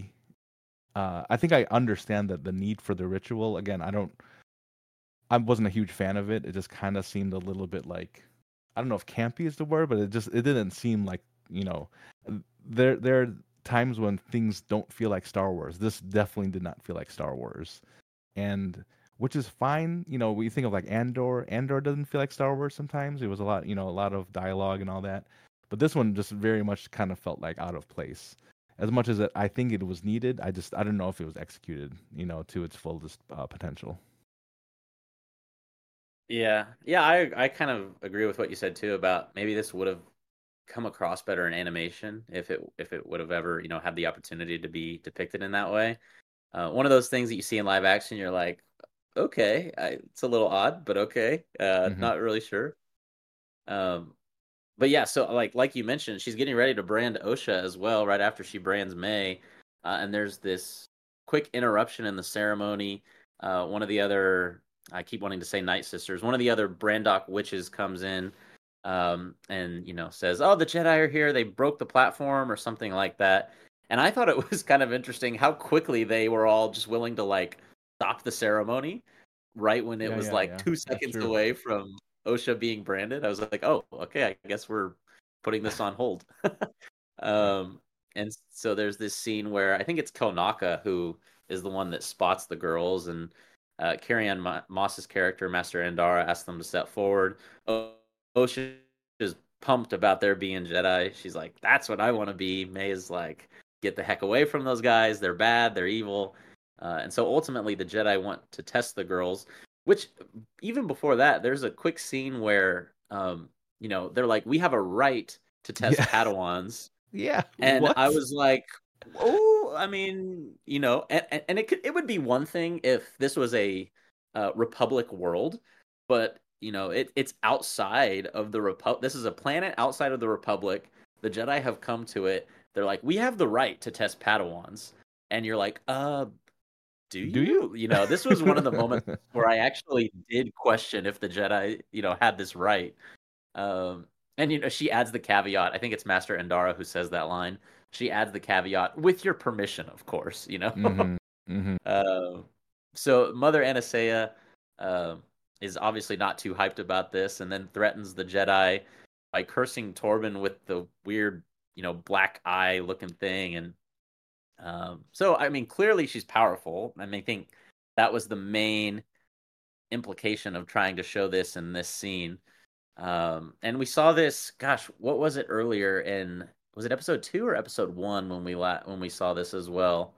S2: I think I understand that the need for the ritual. Again, I wasn't a huge fan of it. It just kind of seemed a little bit like, I don't know if campy is the word, but it didn't seem like, you know there are times when things don't feel like Star Wars. This definitely did not feel like Star Wars, and which is fine. We think of like Andor. Andor doesn't feel like Star Wars sometimes. It was a lot of dialogue and all that, but this one just very much kind of felt like out of place. As much as I think it was needed, I don't know if it was executed, to its fullest potential.
S1: Yeah, yeah, I kind of agree with what you said too about maybe this would have come across better in animation if it would have ever had the opportunity to be depicted in that way. One of those things that you see in live action, you're like, okay, it's a little odd, but okay,
S2: Hmm.
S1: not really sure. Um, but yeah, so like you mentioned, she's getting ready to brand Osha as well right after she brands May, and there's this quick interruption in the ceremony. One of the other, I keep wanting to say Night Sisters, one of the other Brandok witches comes in, and says, "Oh, the Jedi are here. They broke the platform or something like that." And I thought it was kind of interesting how quickly they were all just willing to like stop the ceremony right when it
S2: Yeah,
S1: was
S2: yeah,
S1: like
S2: yeah.
S1: two
S2: That's
S1: seconds
S2: true.
S1: away from Osha being branded. I was like, oh, okay, I guess we're putting this on hold.
S2: Yeah.
S1: um, and so there's this scene where I think it's Konaka who is the one that spots the girls, and Carrie-Anne Moss's character, Master Andara, asks them to step forward. Osha is pumped about there being Jedi. She's like, that's what I want to be. May is like, get the heck away from those guys. They're bad. They're evil. And so ultimately, the Jedi want to test the girls. Which even before that, there's a quick scene where, they're like, we have a right to test Padawans.
S2: Yeah.
S1: And
S2: What?
S1: I was like, oh, I mean, and it would be one thing if this was a Republic world, but it's outside of the Republic. This is a planet outside of the Republic. The Jedi have come to it. They're like, we have the right to test Padawans, and you're like, do you? This was one of the moments where I actually did question if the Jedi, had this right. And she adds the caveat. I think it's Master Endara who says that line. She adds the caveat with your permission, of course.
S2: Mm-hmm. Mm-hmm.
S1: So Mother Anastasia is obviously not too hyped about this, and then threatens the Jedi by cursing Torben with the weird, black eye looking thing. And so, I mean, clearly she's powerful. I think that was the main implication of trying to show this in this scene. And we saw this. Gosh, what was it earlier in? Was it episode 2 or episode 1 when we saw this as well?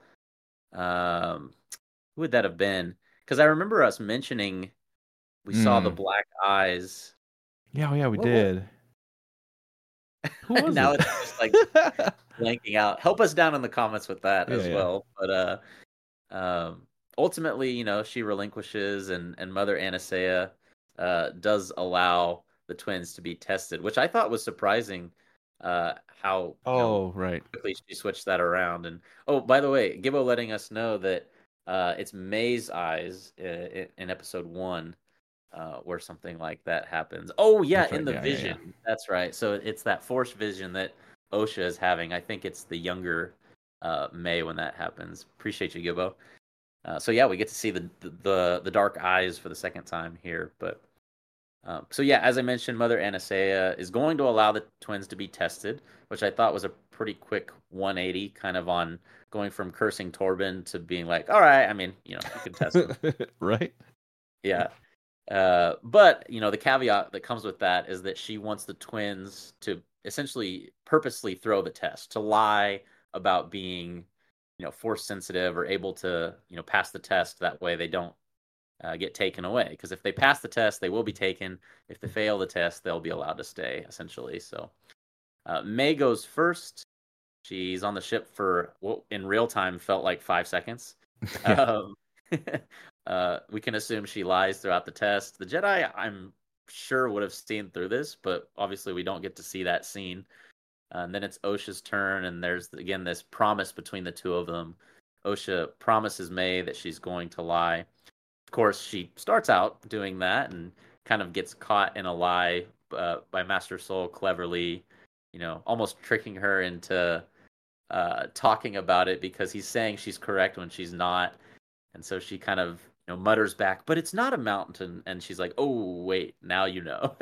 S1: Who would that have been? Because I remember us mentioning we saw the black eyes.
S2: Yeah, we did. Who was
S1: now
S2: it?
S1: it's just like blanking out. Help us down in the comments with that as well. But ultimately, she relinquishes, and Mother Anastasia does allow the twins to be tested, which I thought was surprising. How
S2: right,
S1: quickly she switched that around. And by the way, Gibbo letting us know that it's May's eyes in episode 1 where something like that happens. Oh yeah,
S2: right.
S1: In the vision. Yeah. That's right. So it's that Force vision that Osha is having. I think it's the younger May when that happens. Appreciate you, Gibbo. So yeah, we get to see the dark eyes for the second time here. But so yeah, as I mentioned, Mother Anastasia is going to allow the twins to be tested, which I thought was a pretty quick 180, kind of on going from cursing Torben to being like, all right, I mean, you can test them.
S2: Right?
S1: Yeah. But the caveat that comes with that is that she wants the twins to essentially purposely throw the test, to lie about being, force sensitive or able to, pass the test. That way they don't get taken away. Because if they pass the test, they will be taken. If they fail the test, they'll be allowed to stay, essentially. So May goes first. She's on the ship for what in real time felt like 5 seconds. We can assume she lies throughout the test. The Jedi, I'm sure, would have seen through this, but obviously we don't get to see that scene. And then it's Osha's turn, and there's, again, this promise between the two of them. Osha promises May that she's going to lie. Of course, she starts out doing that and kind of gets caught in a lie by Master Soul cleverly, almost tricking her into talking about it because he's saying she's correct when she's not. And so she kind of mutters back, but it's not a mountain. And she's like, oh, wait, now you know.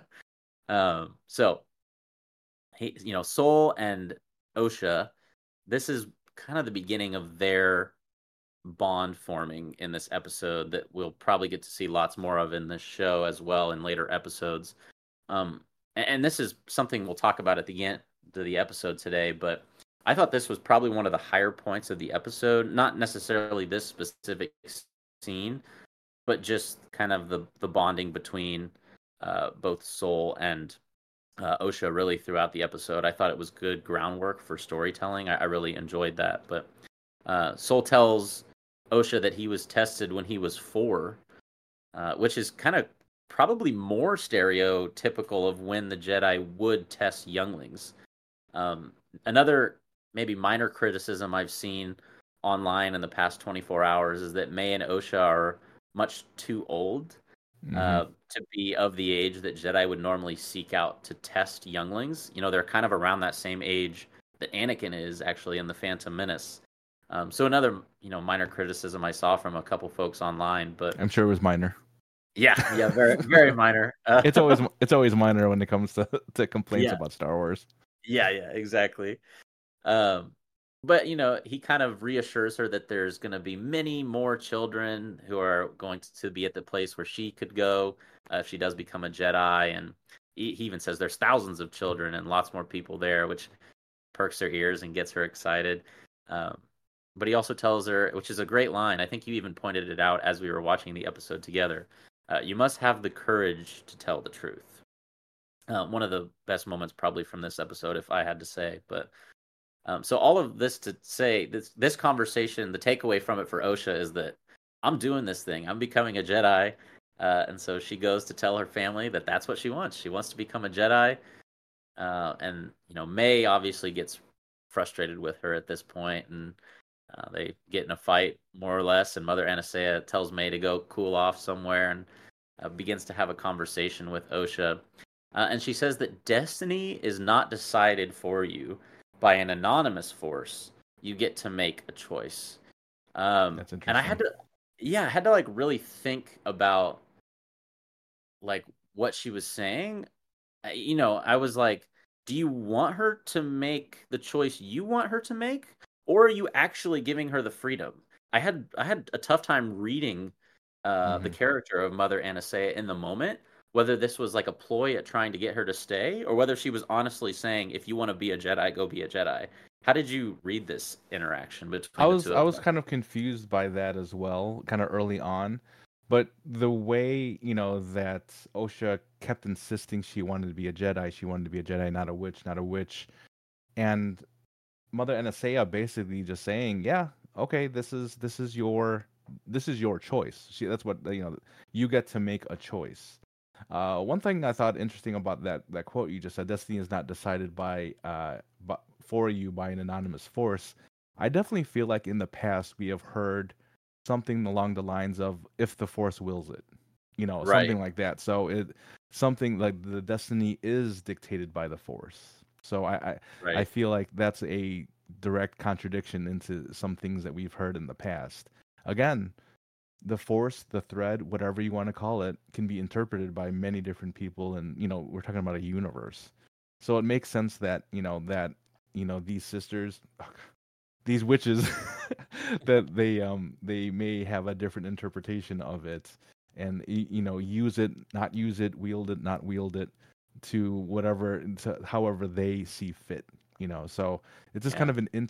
S1: So, Soul and Osha, this is kind of the beginning of their bond forming in this episode that we'll probably get to see lots more of in this show as well in later episodes. And this is something we'll talk about at the end of the episode today, but I thought this was probably one of the higher points of the episode, not necessarily this specific scene, but just kind of the bonding between both Soul and Osha really throughout the episode. I thought it was good groundwork for storytelling. I really enjoyed that. But Soul tells Osha that he was tested when he was 4, which is kind of probably more stereotypical of when the Jedi would test younglings. Another maybe minor criticism I've seen online in the past 24 hours is that May and Osha are much too old to be of the age that Jedi would normally seek out to test younglings. They're kind of around that same age that Anakin is actually in The Phantom Menace. So another, minor criticism I saw from a couple folks online, but
S2: I'm sure it was minor.
S1: Yeah, very, very minor.
S2: It's always minor when it comes to complaints about Star Wars.
S1: Yeah, exactly. But he kind of reassures her that there's going to be many more children who are going to be at the place where she could go if she does become a Jedi, and he even says there's thousands of children and lots more people there, which perks her ears and gets her excited. Um, but he also tells her, which is a great line. I think you even pointed it out as we were watching the episode together. You must have the courage to tell the truth. One of the best moments probably from this episode, if I had to say. But so all of this to say, this conversation, the takeaway from it for Osha is that I'm doing this thing. I'm becoming a Jedi. And so she goes to tell her family that that's what she wants. She wants to become a Jedi. And, May obviously gets frustrated with her at this point, and they get in a fight, more or less, and Mother Anastasia tells May to go cool off somewhere and begins to have a conversation with Osha. And she says that destiny is not decided for you by an anonymous force. You get to make a choice.
S2: That's interesting.
S1: And I had to like really think about like what she was saying. I was like, do you want her to make the choice you want her to make, or are you actually giving her the freedom? I had a tough time reading the character of Mother Anastasia in the moment, whether this was like a ploy at trying to get her to stay, or whether she was honestly saying, if you want to be a Jedi, go be a Jedi. How did you read this interaction between the two
S2: I
S1: of
S2: was
S1: them?
S2: kind of confused by that as well, kind of early on. But the way, that Osha kept insisting she wanted to be a Jedi, she wanted to be a Jedi, not a witch, not a witch. And Mother Anastasia basically just saying, "Yeah, okay, this is your choice." That's what you get to make a choice. One thing I thought interesting about that quote you just said, "Destiny is not decided for you by an anonymous force." I definitely feel like in the past we have heard something along the lines of "if the force wills it,"
S1: Right,
S2: something like that. So something like the destiny is dictated by the force. So I
S1: right.
S2: feel like that's a direct contradiction into some things that we've heard in the past. Again, the force, the thread, whatever you want to call it, can be interpreted by many different people, and we're talking about a universe. So it makes sense that these sisters, these witches, that they may have a different interpretation of it, and use it, not use it, wield it, not wield it, to however they see fit. So it's just kind
S1: Yeah.
S2: of an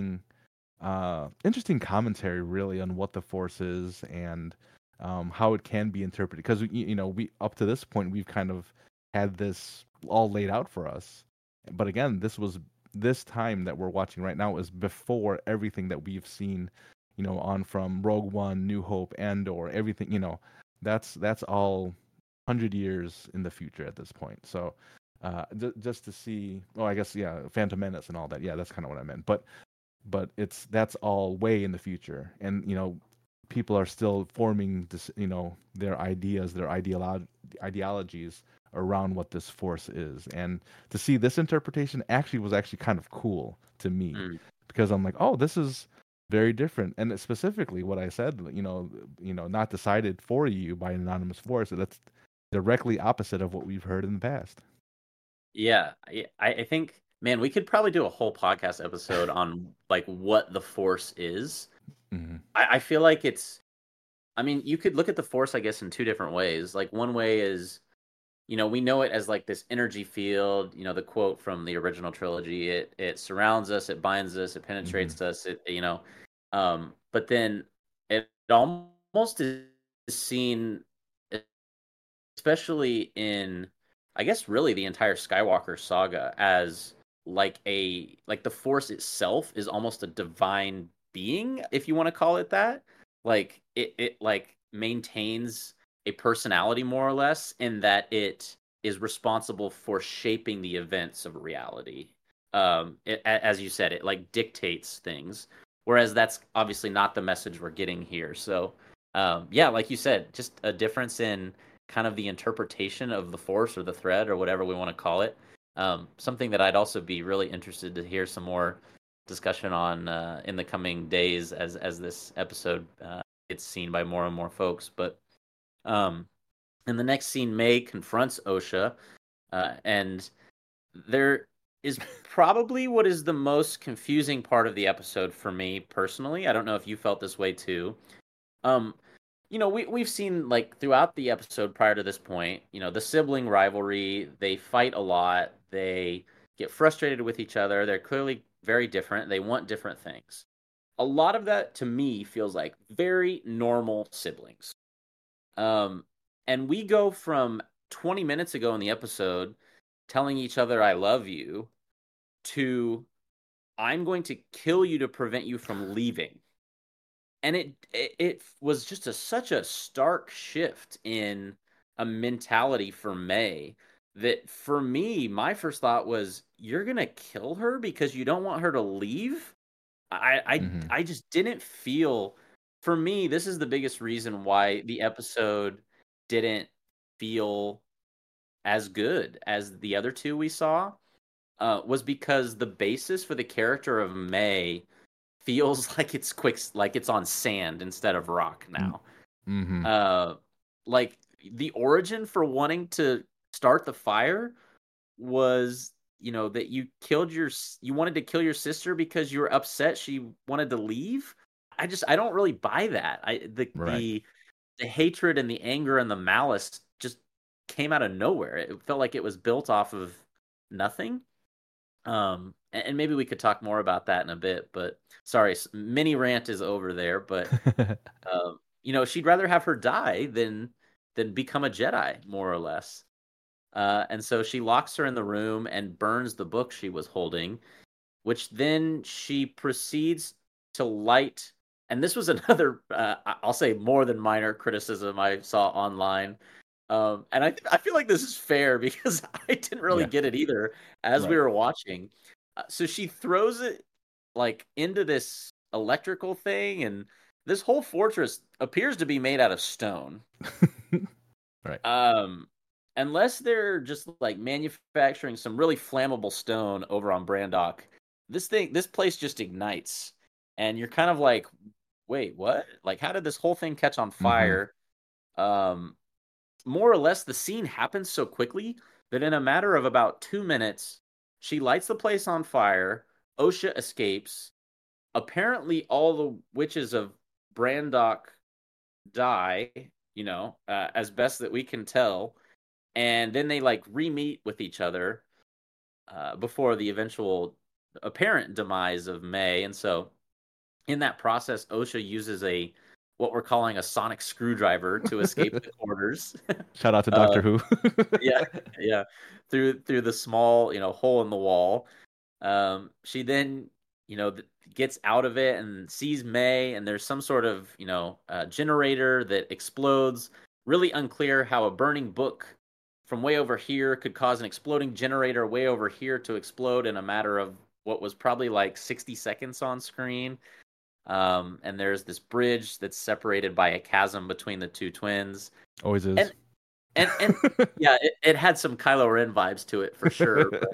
S2: interesting commentary really on what the force is, and how it can be interpreted, because we up to this point we've kind of had this all laid out for us, but again, this time that we're watching right now is before everything that we've seen, on from Rogue One, New Hope, Andor, everything. That's all 100 years in the future at this point. So just to see, oh, I guess, yeah, Phantom Menace and all that, yeah, that's kind of what I meant, but that's all way in the future, and people are still forming this, their ideas, their ideologies around what this force is. And to see this interpretation was actually kind of cool to me,
S1: Mm.
S2: because I'm like, oh, this is very different. And it's specifically what I said, not decided for you by an anonymous force. That's directly opposite of what we've heard in the past.
S1: Yeah, I think, man, we could probably do a whole podcast episode on like what the Force is.
S2: Hmm.
S1: I feel like I mean, you could look at the Force, I guess, in two different ways. Like one way is, we know it as like this energy field. The quote from the original trilogy: "It surrounds us, it binds us, it
S2: Hmm.
S1: penetrates us." But then it almost is seen, especially in, I guess, really the entire Skywalker saga, as like the Force itself is almost a divine being, if you want to call it that. Like it like maintains a personality, more or less, in that it is responsible for shaping the events of reality. As you said, it like dictates things, whereas that's obviously not the message we're getting here. So yeah, like you said, just a difference in kind of the interpretation of the force or the thread or whatever we want to call it. Something that I'd also be really interested to hear some more discussion on in the coming days as this episode gets seen by more and more folks. But um, in the next scene, May confronts Osha, and there is probably what is the most confusing part of the episode for me personally. I don't know if you felt this way too. Um, we've seen like throughout the episode prior to this point, the sibling rivalry, they fight a lot, they get frustrated with each other, they're clearly very different, they want different things. A lot of that to me feels like very normal siblings. Um, and we go from 20 minutes ago in the episode telling each other I love you to I'm going to kill you to prevent you from leaving. And it was just such a stark shift in a mentality for May that for me, my first thought was, you're gonna kill her because you don't want her to leave?
S2: Hmm.
S1: I just didn't feel, for me, this is the biggest reason why the episode didn't feel as good as the other two we saw, was because the basis for the character of May feels like it's like it's on sand instead of rock now.
S2: Mm-hmm.
S1: Uh, like the origin for wanting to start the fire was, that you wanted to kill your sister because you were upset she wanted to leave. I don't really buy that.
S2: Right.
S1: The hatred and the anger and the malice just came out of nowhere. It felt like it was built off of nothing. And maybe we could talk more about that in a bit, but sorry, mini rant is over there. But she'd rather have her die than become a Jedi, more or less. And so she locks her in the room and burns the book she was holding, which then she proceeds to light. And this was another, I'll say, more than minor criticism I saw online. And I feel like this is fair because I didn't really
S2: Yeah.
S1: get it either as we
S2: Right.
S1: were watching. So she throws it like into this electrical thing, and this whole fortress appears to be made out of stone.
S2: Right.
S1: Um, unless they're just like manufacturing some really flammable stone over on Brandok, this place just ignites, and you're kind of like, wait, what? Like, how did this whole thing catch on
S2: Mm-hmm.
S1: fire? Um, More or less, the scene happens so quickly that in a matter of about 2 minutes, she lights the place on fire. Osha escapes. Apparently, all the witches of Brandok die, as best that we can tell. And then they like re-meet with each other before the eventual apparent demise of May. And so in that process, Osha uses what we're calling a sonic screwdriver to escape the quarters.
S2: Shout out to
S1: uh,
S2: Doctor Who.
S1: yeah, yeah, through the small hole in the wall. She then gets out of it and sees May, and there's some sort of generator that explodes. Really unclear how a burning book from way over here could cause an exploding generator way over here to explode in a matter of what was probably like 60 seconds on screen. And there's this bridge that's separated by a chasm between the two twins.
S2: Always is.
S1: And and yeah, it had some Kylo Ren vibes to it for sure. But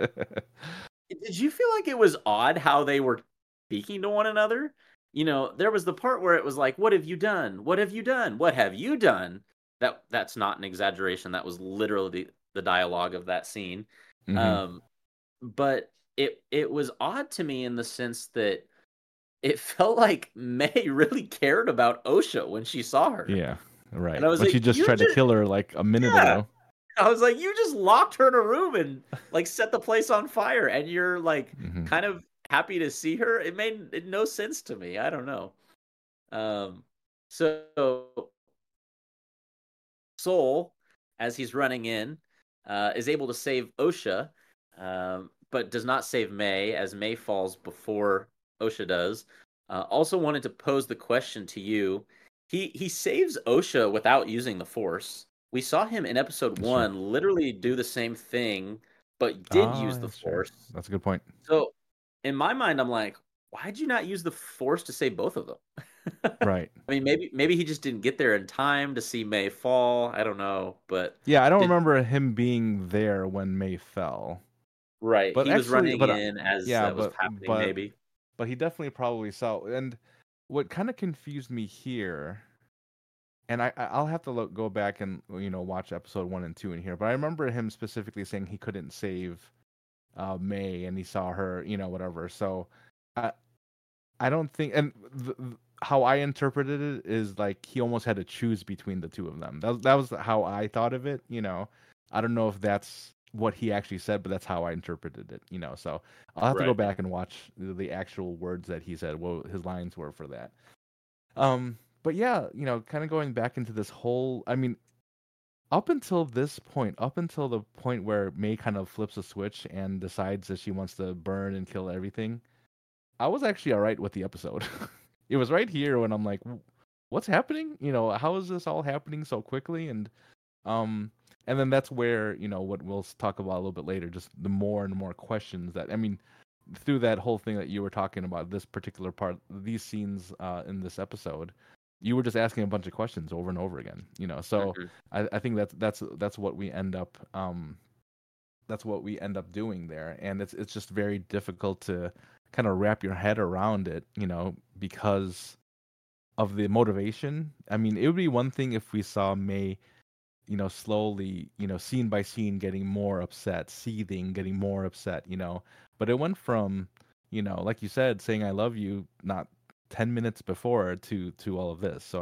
S1: did you feel like it was odd how they were speaking to one another? There was the part where it was like, "What have you done? What have you done? What have you done?" That's not an exaggeration. That was literally the dialogue of that scene.
S2: Hmm.
S1: Um, but it was odd to me in the sense that it felt like May really cared about Osha when she saw her,
S2: Yeah.
S1: and
S2: Right.
S1: I was
S2: But
S1: like,
S2: she just
S1: "You
S2: tried to
S1: just
S2: kill her like a minute
S1: yeah."
S2: ago.
S1: I was like, you just locked her in a room and like set the place on fire, and you're like
S2: Hmm.
S1: kind of happy to see her. It made no sense to me. I don't know. Um, so Soul, as he's running in, is able to save Osha, but does not save May, as May falls before Osha does. Also wanted to pose the question to you. He saves Osha without using the Force. We saw him in episode
S2: That's true.
S1: 1 literally do the same thing, but did
S2: Oh,
S1: use the
S2: that's true.
S1: Force.
S2: That's a good point.
S1: So in my mind, I'm like, why'd you not use the Force to save both of them?
S2: Right.
S1: I mean, maybe he just didn't get there in time to see May fall. I don't know, but
S2: Yeah, I don't
S1: did
S2: remember him being there when May fell.
S1: right.
S2: But
S1: He was
S2: actually,
S1: running in as
S2: yeah,
S1: that was
S2: but
S1: happening,
S2: but
S1: maybe.
S2: but he definitely probably saw. And what kind of confused me here, and I'll have to go back and watch episode 1 and 2 in here. But I remember him specifically saying he couldn't save May, and he saw her, whatever. So I I don't think, and how I interpreted it is like he almost had to choose between the two of them. That was how I thought of it. I don't know if that's what he actually said, but that's how I interpreted it. So I'll have to go
S1: Right.
S2: back and watch the actual words that he said, what his lines were for that. But yeah, kind of going back into this whole, I mean, up until this point, up until the point where May kind of flips a switch and decides that she wants to burn and kill everything, I was actually all right with the episode. It was right here when I'm like, what's happening? How is this all happening so quickly? Um, and then that's where, what we'll talk about a little bit later, just the more and more questions that, I mean, through that whole thing that you were talking about, this particular part, these scenes in this episode, you were just asking a bunch of questions over and over again. So
S1: Hmm.
S2: I think that's what we end up doing there, and it's just very difficult to kind of wrap your head around it, because of the motivation. I mean, it would be one thing if we saw May, slowly, scene by scene, getting more upset, seething, getting more upset, but it went from, like you said, saying "I love you" not 10 minutes before to all of this. So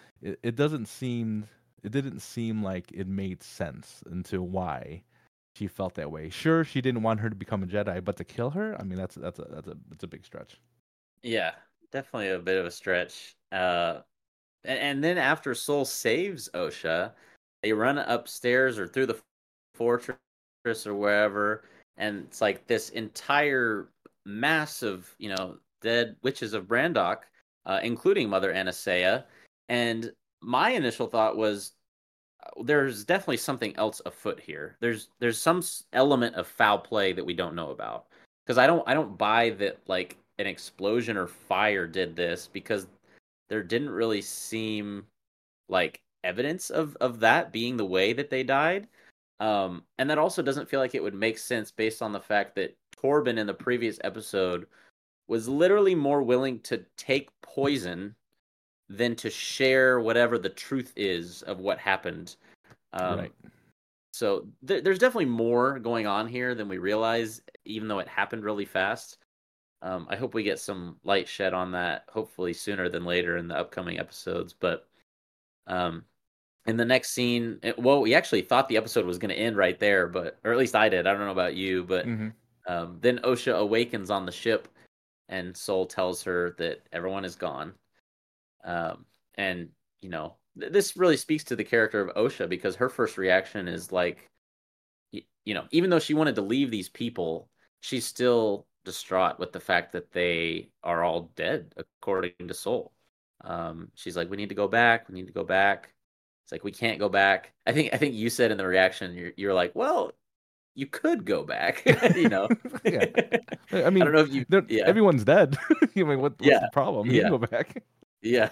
S2: it didn't seem like it made sense into why she felt that way. Sure, she didn't want her to become a Jedi, but to kill her, I mean, that's a big stretch.
S1: Yeah, definitely a bit of a stretch. And then after Soul saves Osha, they run upstairs or through the fortress or wherever, and it's like this entire mass of dead witches of Brandok, including Mother Anastasia. And my initial thought was there's definitely something else afoot here. There's some element of foul play that we don't know about. Because I don't buy that like an explosion or fire did this, because there didn't really seem like evidence of that being the way that they died. And that also doesn't feel like it would make sense based on the fact that Torben in the previous episode was literally more willing to take poison than to share whatever the truth is of what happened. Um,
S2: Right.
S1: so there's definitely more going on here than we realize, even though it happened really fast. I hope we get some light shed on that, hopefully sooner than later in the upcoming episodes. But um, in the next scene, well, we actually thought the episode was going to end right there, but or at least I did. I don't know about you, but
S2: Hmm.
S1: then Osha awakens on the ship, and Soul tells her that everyone is gone. Um, and this really speaks to the character of Osha, because her first reaction is like, even though she wanted to leave these people, she's still distraught with the fact that they are all dead, according to Soul. She's like, "We need to go back. We need to go back." It's like we can't go back. I think you said in the reaction, you're like, "Well, you could go back."
S2: Yeah. I
S1: I
S2: mean,
S1: don't know if you. Yeah,
S2: everyone's dead. I mean, what's
S1: yeah,
S2: the problem? You can
S1: yeah,
S2: go back.
S1: yeah.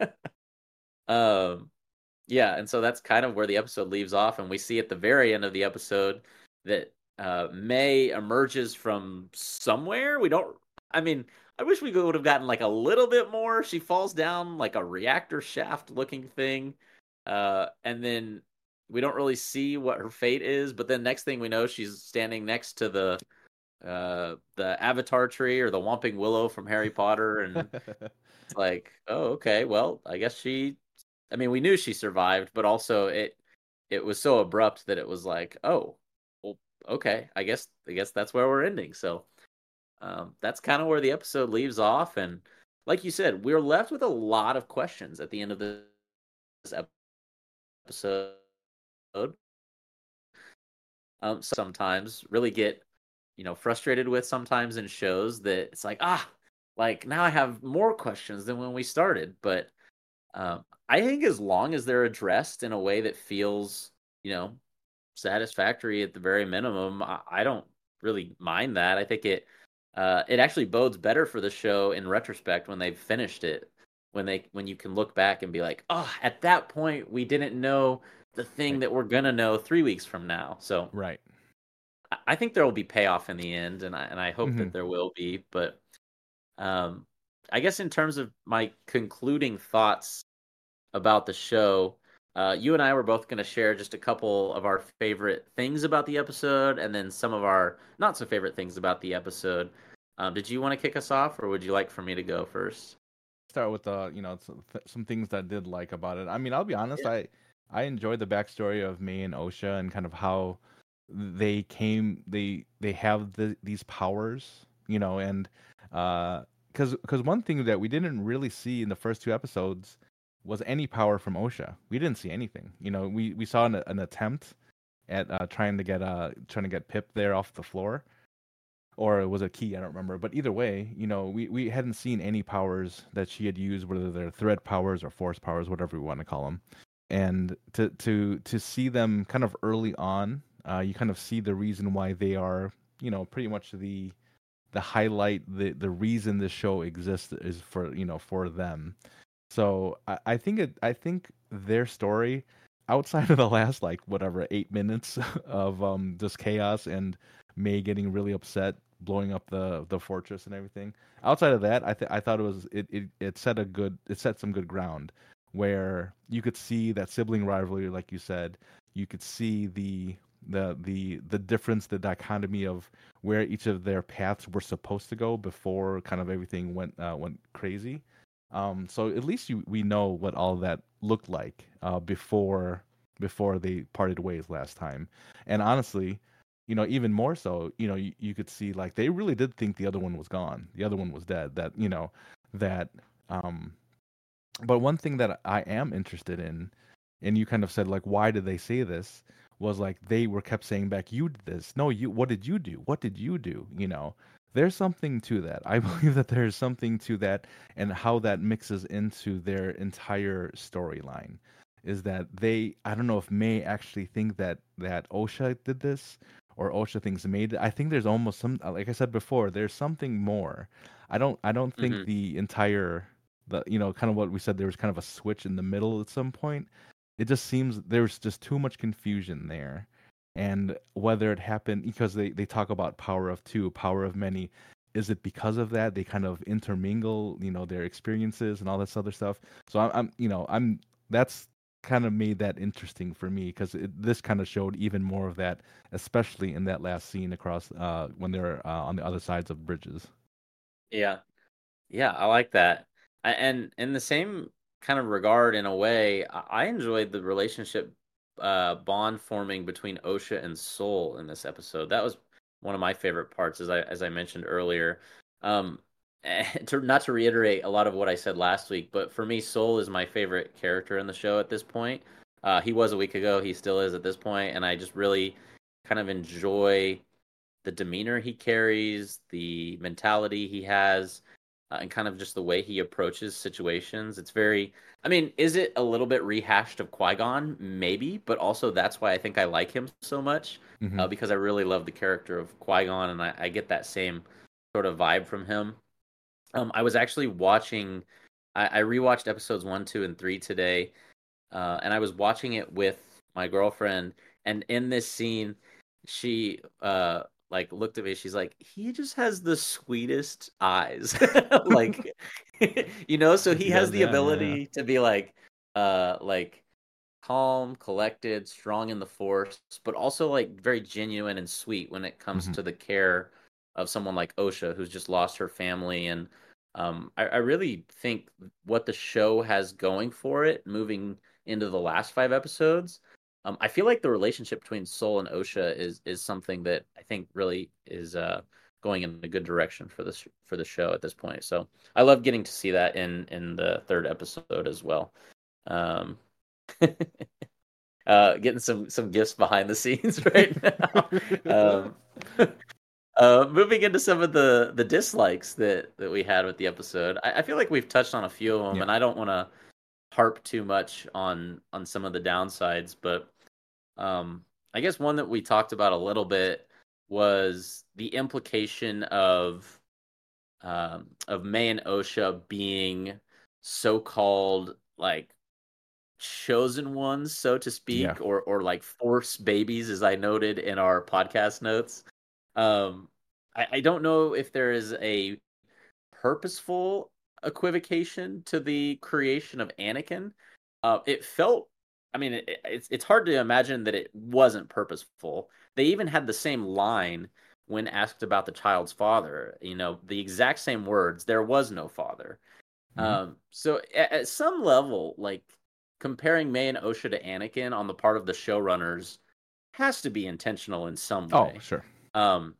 S1: um, Yeah, and so that's kind of where the episode leaves off, and we see at the very end of the episode that May emerges from somewhere. We don't. I mean, I wish we would have gotten like a little bit more. She falls down like a reactor shaft looking thing, and then we don't really see what her fate is. But then next thing we know, she's standing next to the Avatar tree or the Whomping Willow from Harry Potter, and it's like, oh, okay, well, I guess I mean, we knew she survived, but also it was so abrupt that it was like, oh, well, okay, I guess that's where we're ending. So that's kind of where the episode leaves off, and like you said, we're left with a lot of questions at the end of this episode. Sometimes really get frustrated with sometimes in shows that it's like, like now I have more questions than when we started, but I think as long as they're addressed in a way that feels, you know, satisfactory at the very minimum, I don't really mind that. I think it actually bodes better for the show in retrospect when they've finished it, when you can look back and be like, oh, at that point we didn't know the thing
S2: Right.
S1: that we're gonna know 3 weeks from now. So
S2: Right.
S1: I think there will be payoff in the end, and I hope
S2: Hmm.
S1: that there will be. But um, I guess in terms of my concluding thoughts about the show. You and I were both going to share just a couple of our favorite things about the episode, and then some of our not so favorite things about the episode. Did you want to kick us off, or would you like for me to go first?
S2: start with some things that I did like about it. I mean, I'll be honest,
S1: Yeah.
S2: I enjoyed the backstory of May and Osha and kind of how they have these powers, and because one thing that we didn't really see in the first two episodes was any power from Osha. We didn't see anything. We saw an attempt at trying to get Pip there off the floor, or it was a key, I don't remember. But either way, we hadn't seen any powers that she had used, whether they're thread powers or force powers, whatever we want to call them. And to see them kind of early on, you kind of see the reason why they are, pretty much the highlight, the reason this show exists is for them. So I think their story, outside of the last, like, whatever, 8 minutes of just chaos and May getting really upset, blowing up the fortress and everything. Outside of that, I thought it set some good ground where you could see that sibling rivalry, like you said. You could see the difference, the dichotomy of where each of their paths were supposed to go before kind of everything went crazy. So at least we know what all that looked like before they parted ways last time. And honestly, even more so, you could see, like, they really did think the other one was gone, the other one was dead. That um. But one thing that I am interested in, and you kind of said, like, why did they say this? Was like they were kept saying back, "You did this. No, you. What did you do? What did you do?" There's something to that. I believe that there's something to that, and how that mixes into their entire storyline is that I don't know if May actually think that Osha did this, or Osha thinks May did. I think there's almost some, like I said before, there's something more. I don't think
S1: Hmm.
S2: kind of what we said, there was kind of a switch in the middle at some point. It just seems there's just too much confusion there. And whether it happened because they talk about power of two, power of many, is it because of that they kind of intermingle, their experiences and all this other stuff? So I'm that's kind of made that interesting for me, because this kind of showed even more of that, especially in that last scene across when they're on the other sides of bridges.
S1: Yeah. Yeah, I like that. And in the same kind of regard, in a way, I enjoyed the relationship bond forming between Osha and Soul in this episode. That was one of my favorite parts, as I mentioned earlier. Um, not to reiterate a lot of what I said last week, but for me, Soul is my favorite character in the show at this point. He was a week ago, he still is at this point, and I just really kind of enjoy the demeanor he carries, the mentality he has, and kind of just the way he approaches situations. It's very, I mean, is it a little bit rehashed of Qui-Gon? Maybe, but also that's why I think I like him so much,
S2: Hmm.
S1: because I really love the character of Qui-Gon, and I get that same sort of vibe from him. I was actually watching, I rewatched episodes 1, 2, and 3 today, and I was watching it with my girlfriend, and in this scene, she like looked at me. She's like, "He just has the sweetest eyes," like So he
S2: He
S1: has
S2: does,
S1: the
S2: yeah, yeah.
S1: ability to be like calm, collected, strong in the force, but also like very genuine and sweet when it comes
S2: Hmm.
S1: to the care of someone like Osha, who's just lost her family. And I really think what the show has going for it, moving into the last 5 episodes, I feel like the relationship between Soul and Osha is something that I think really is going in a good direction for the show at this point. So I love getting to see that in the third episode as well. Um, getting some gifts behind the scenes right now. Um, moving into some of the dislikes that we had with the episode, I feel like we've touched on a few of them,
S2: Yeah.
S1: and I don't want to harp too much on some of the downsides, but I guess one that we talked about a little bit was the implication of May and Osha being so-called like chosen ones, so to
S2: Yeah.
S1: speak, or like force babies, as I noted in our podcast notes. Um, I don't know if there is a purposeful equivocation to the creation of Anakin. It felt, I mean, it's hard to imagine that it wasn't purposeful. They even had the same line when asked about the child's father. The exact same words. There was no father.
S2: Hmm.
S1: So at some level, like comparing May and Osha to Anakin on the part of the showrunners has to be intentional in some
S2: Oh,
S1: way.
S2: sure.
S1: Um,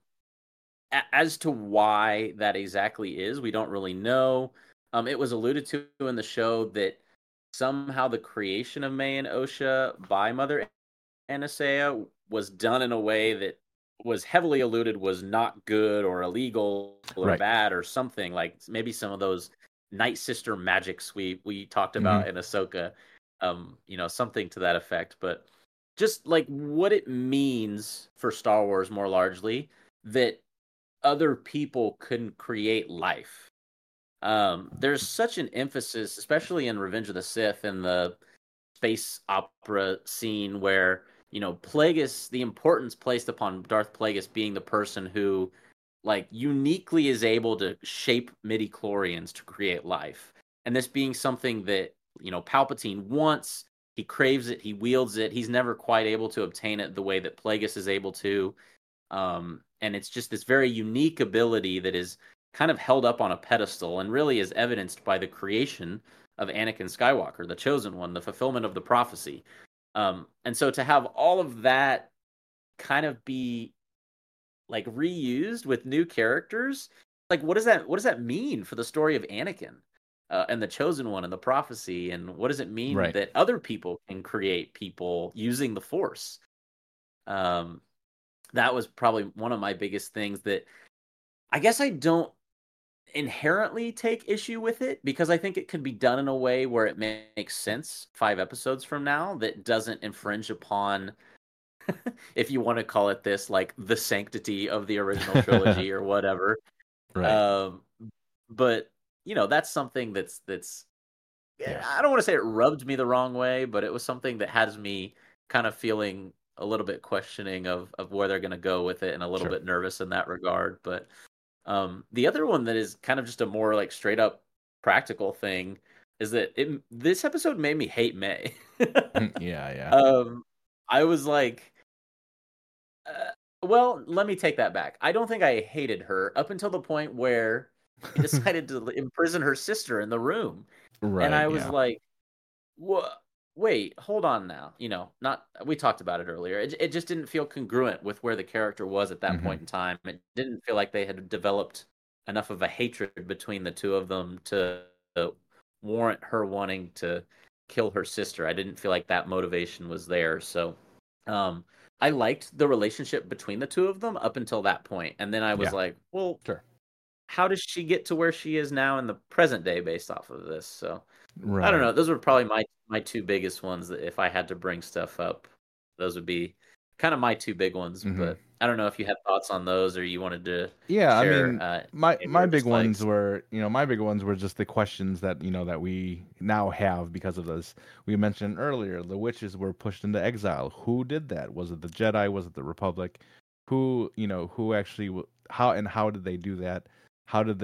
S1: as to why that exactly is, we don't really know. It was alluded to in the show that somehow the creation of May and Osha by Mother Anastasia was done in a way that was heavily alluded was not good or illegal or
S2: Right.
S1: bad or something like maybe some of those Night Sister magics we talked
S2: Hmm.
S1: about in Ahsoka, something to that effect. But just like what it means for Star Wars more largely that other people couldn't create life. There's such an emphasis, especially in Revenge of the Sith and the space opera scene where Plagueis, the importance placed upon Darth Plagueis being the person who like uniquely is able to shape midi-chlorians to create life, and this being something that Palpatine wants. He craves it, he wields it, he's never quite able to obtain it the way that Plagueis is able to. And it's just this very unique ability that is kind of held up on a pedestal and really is evidenced by the creation of Anakin Skywalker, the chosen one, the fulfillment of the prophecy. And so to have all of that kind of be like reused with new characters, like what does that mean for the story of Anakin and the chosen one and the prophecy, and what does it mean
S2: Right.
S1: that other people can create people using the Force? Um, that was probably one of my biggest things that I guess I don't inherently take issue with it because I think it could be done in a way where it makes sense 5 episodes from now that doesn't infringe upon, if you want to call it this, like the sanctity of the original trilogy or whatever.
S2: Right.
S1: Um, but that's something that's
S2: Yes.
S1: I don't want to say it rubbed me the wrong way, but it was something that has me kind of feeling a little bit questioning of where they're going to go with it and a little
S2: Sure.
S1: bit nervous in that regard. But the other one that is kind of just a more like straight up practical thing is that this episode made me hate May.
S2: Yeah. Yeah.
S1: um, I was like, well, let me take that back. I don't think I hated her up until the point where he decided to imprison her sister in the room, and
S2: Right.
S1: I was
S2: Yeah.
S1: like, "What? Wait, hold on now." Not we talked about it earlier. It just didn't feel congruent with where the character was at that
S2: Hmm.
S1: point in time. It didn't feel like they had developed enough of a hatred between the two of them to warrant her wanting to kill her sister. I didn't feel like that motivation was there. So, um, I liked the relationship between the two of them up until that point, and then I was
S2: Yeah.
S1: like, "Well,
S2: Sure.
S1: how does she get to where she is now in the present day based off of this?" So I don't
S2: Right.
S1: know. Those were probably my two biggest ones. That if I had to bring stuff up, those would be kind of my two big ones.
S2: Hmm.
S1: But I don't know if you had thoughts on those or you wanted to
S2: Yeah, I
S1: share
S2: mean, my
S1: maybe
S2: my
S1: your
S2: big ones
S1: dislikes.
S2: were, my big ones were just the questions that that we now have because of this. We mentioned earlier, the witches were pushed into exile. Who did that? Was it the Jedi? Was it the Republic? Who actually how did they do that? How did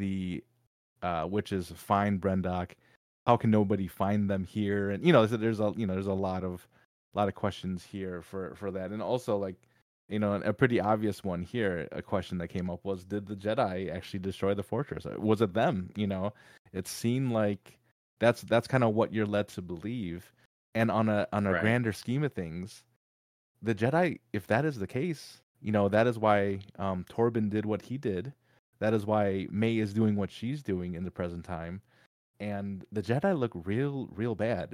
S2: the witches find Brendock? How can nobody find them here? And so there's a lot of questions here for that, and also like a pretty obvious one here. A question that came up was, did the Jedi actually destroy the fortress? Was it them? It seemed like that's kind of what you're led to believe, and on a
S1: Right.
S2: grander scheme of things, the Jedi, if that is the case, that is why Torben did what he did. That is why May is doing what she's doing in the present time. And the Jedi look real bad.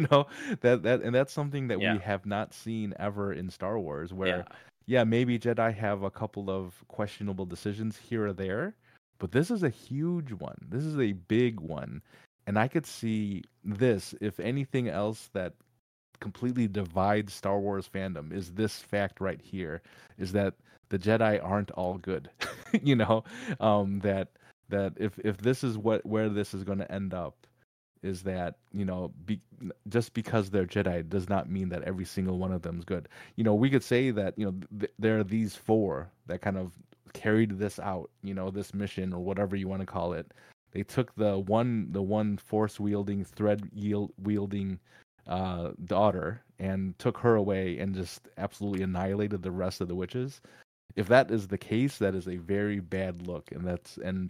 S2: And that's something that we
S1: Yeah.
S2: have not seen ever in Star Wars,
S1: Yeah.
S2: where yeah, maybe Jedi have a couple of questionable decisions here or there, but this is a huge one. This is a big one. And I could see this, if anything else that completely divides Star Wars fandom is this fact right here, is that the Jedi aren't all good. you know, that if this is where this is going to end up, is that just because they're Jedi does not mean that every single one of them is good. We could say that there are these four that kind of carried this out. This mission or whatever you want to call it. They took the one force wielding wielding daughter and took her away and just absolutely annihilated the rest of the witches. If that is the case, that is a very bad look, and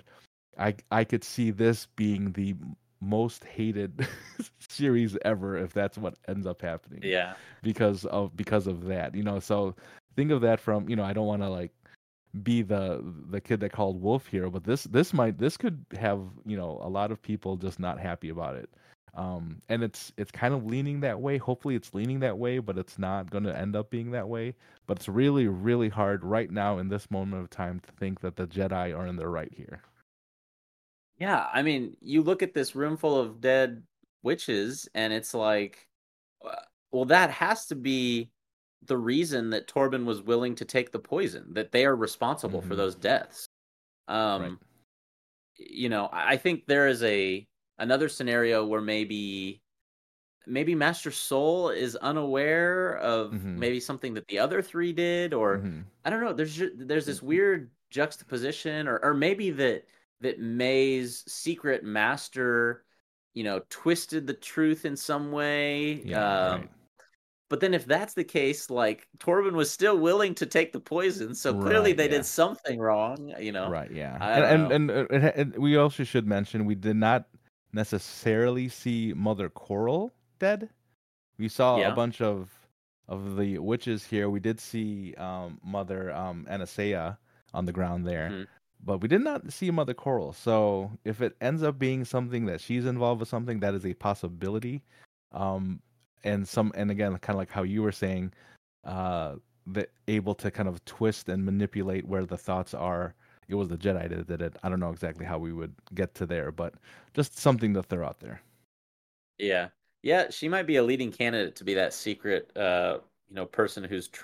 S2: I could see this being the most hated series ever if that's what ends up happening
S1: Yeah.
S2: because of that. So think of that from, I don't want to like be the kid that called wolf here, but this could have, a lot of people just not happy about it. And it's kind of leaning that way. Hopefully it's leaning that way, but it's not going to end up being that way. But it's really, really hard right now in this moment of time to think that the Jedi are in the right here.
S1: Yeah, I mean, you look at this room full of dead witches, and it's like, well, that has to be the reason that Torben was willing to take the poison, that they are responsible for
S2: Hmm.
S1: those deaths.
S2: Right.
S1: Um, I think there is another scenario where maybe Master Soul is unaware of
S2: Hmm.
S1: maybe something that the other three did, or
S2: Hmm.
S1: I don't know. There's this weird juxtaposition, or maybe that May's secret master, twisted the truth in some way.
S2: Yeah. Right.
S1: But then if that's the case, like Torben was still willing to take the poison, so clearly
S2: Right.
S1: they did
S2: Yeah.
S1: something wrong.
S2: Right. Yeah.
S1: I don't
S2: And
S1: know.
S2: and, and, and we also should mention we did not necessarily see Mother Coral dead. We saw a
S1: Yeah.
S2: bunch of the witches here. We did see Mother Anastasia on the ground there,
S1: Hmm.
S2: but we did not see Mother Coral. So if it ends up being something that she's involved with something, that is a possibility. Um, and again, kind of like how you were saying, uh, that able to kind of twist and manipulate where the thoughts are. It was the Jedi that did it. I don't know exactly how we would get to there, but just something to throw out there.
S1: Yeah. Yeah, she might be a leading candidate to be that secret person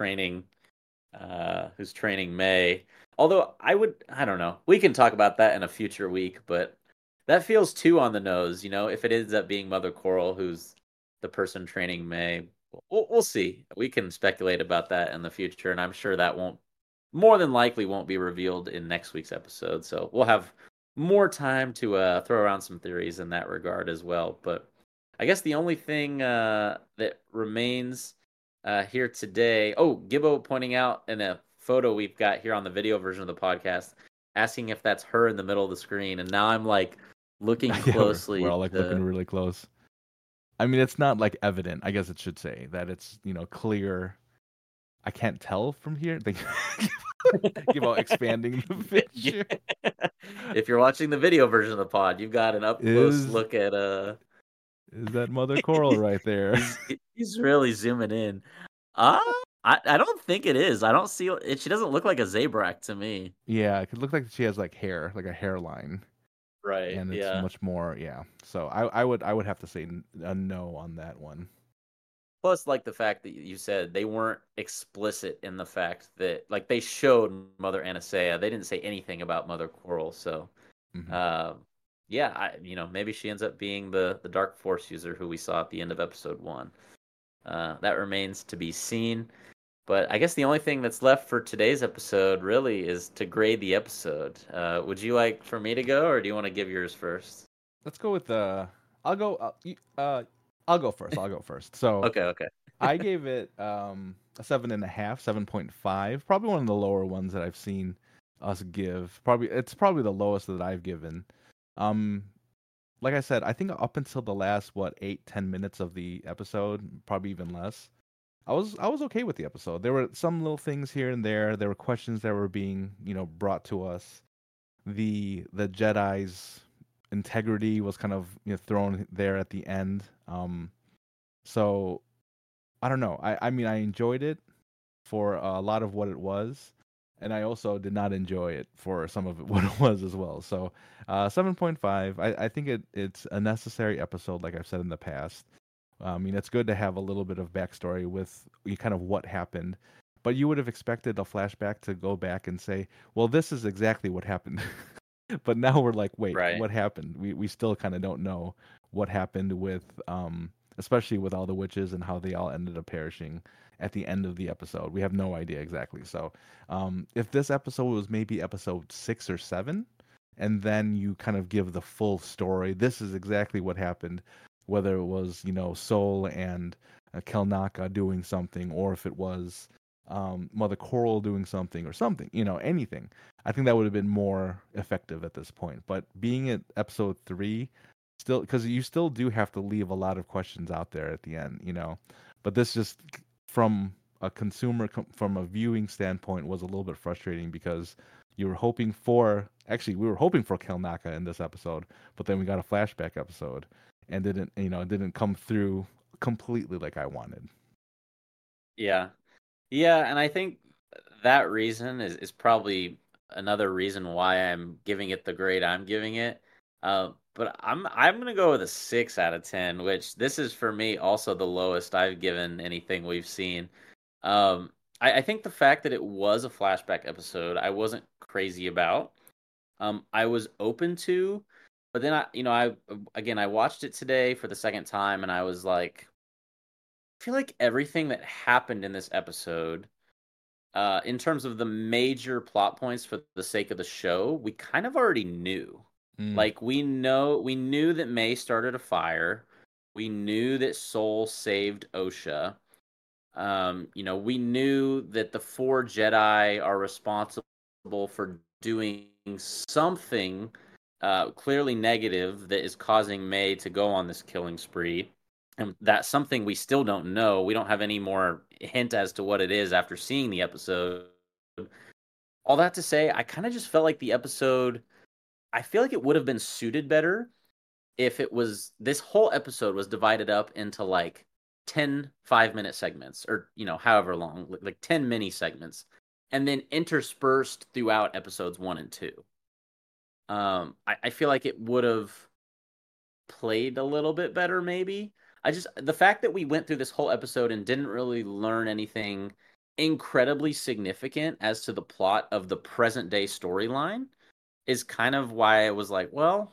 S1: who's training May. Although I don't know. We can talk about that in a future week, but that feels too on the nose, if it ends up being Mother Coral who's the person training May. We'll see. We can speculate about that in the future, and I'm sure that won't more than likely won't be revealed in next week's episode. So we'll have more time to throw around some theories in that regard as well. But I guess the only thing that remains here today. Oh, Gibbo pointing out in a photo we've got here on the video version of the podcast, asking if that's her in the middle of the screen, and now I'm like looking
S2: Yeah, we're
S1: closely
S2: all like looking
S1: to.
S2: really close. I mean, it's not like evident. I guess it should say that it's clear. I can't tell from here. They give out expanding the picture.
S1: If you're watching the video version of the pod, you've got an up close
S2: Is
S1: look at
S2: is that Mother Coral right there?
S1: he's really zooming in. Uh I don't think it is. I don't see it. She doesn't look like a Zabrak to me.
S2: Yeah, it could look like she has like hair, like a hairline,
S1: Right.
S2: and it's
S1: Yeah.
S2: much more. Yeah, so I would have to say a no on that one.
S1: Plus, like the fact that you said they weren't explicit in the fact that, like, they showed Mother Anastasia. They didn't say anything about Mother Coral. So,
S2: Hmm.
S1: uh, yeah, maybe she ends up being the Dark Force user who we saw at the end of episode 1. That remains to be seen. But I guess the only thing that's left for today's episode really is to grade the episode. Would you like for me to go, or do you want to give yours first?
S2: Let's go with I'll go. I'll go first. I'll go first. So
S1: Okay, okay.
S2: I gave it a 7.5, 7.5. Probably one of the lower ones that I've seen us give. It's probably the lowest that I've given. Um, like I said, I think up until the last 8-10 minutes of the episode, probably even less. I was okay with the episode. There were some little things here and there. There were questions that were being brought to us. The Jedi's integrity was kind of thrown there at the end. So I don't know. I mean, I enjoyed it for a lot of what it was, and I also did not enjoy it for some of it what it was as well. So 7.5. I think it's a necessary episode, like I've said in the past. I mean, it's good to have a little bit of backstory with kind of what happened, but you would have expected a flashback to go back and say, well, this is exactly what happened. But now we're like, wait,
S1: Right.
S2: what happened? We still kind of don't know what happened with especially with all the witches and how they all ended up perishing at the end of the episode. We have no idea exactly. So if this episode was maybe episode 6 or 7, and then you kind of give the full story, this is exactly what happened, whether it was Soul and Kelnaka doing something, or if it was Mother Coral doing something or something, anything. I think that would have been more effective at this point. But being at episode 3, still, because you still do have to leave a lot of questions out there at the end. But this just from a consumer, from a viewing standpoint, was a little bit frustrating because you were hoping for, actually, we were hoping for Kelnaka in this episode, but then we got a flashback episode and it didn't come through completely like I wanted.
S1: Yeah. Yeah, and I think that reason is probably another reason why I'm giving it the grade I'm giving it. But I'm gonna go with a 6 out of 10, which this is for me also the lowest I've given anything we've seen. I think the fact that it was a flashback episode, I wasn't crazy about. I was open to, but then I watched it today for the second time, and I was like, I feel like everything that happened in this episode, in terms of the major plot points for the sake of the show, we kind of already knew.
S2: Mm,
S1: Like we knew that May started a fire. We knew that Soul saved Osha. We knew that the 4 Jedi are responsible for doing something clearly negative that is causing May to go on this killing spree. And that's something we still don't know. We don't have any more hint as to what it is after seeing the episode. All that to say, I kind of just felt like the episode, I feel like it would have been suited better if this whole episode was divided up into like 10 5-minute segments, or however long, like 10 mini segments, and then interspersed throughout episodes 1 and 2. I feel like it would have played a little bit better, maybe. The fact that we went through this whole episode and didn't really learn anything incredibly significant as to the plot of the present day storyline is kind of why I was like, well,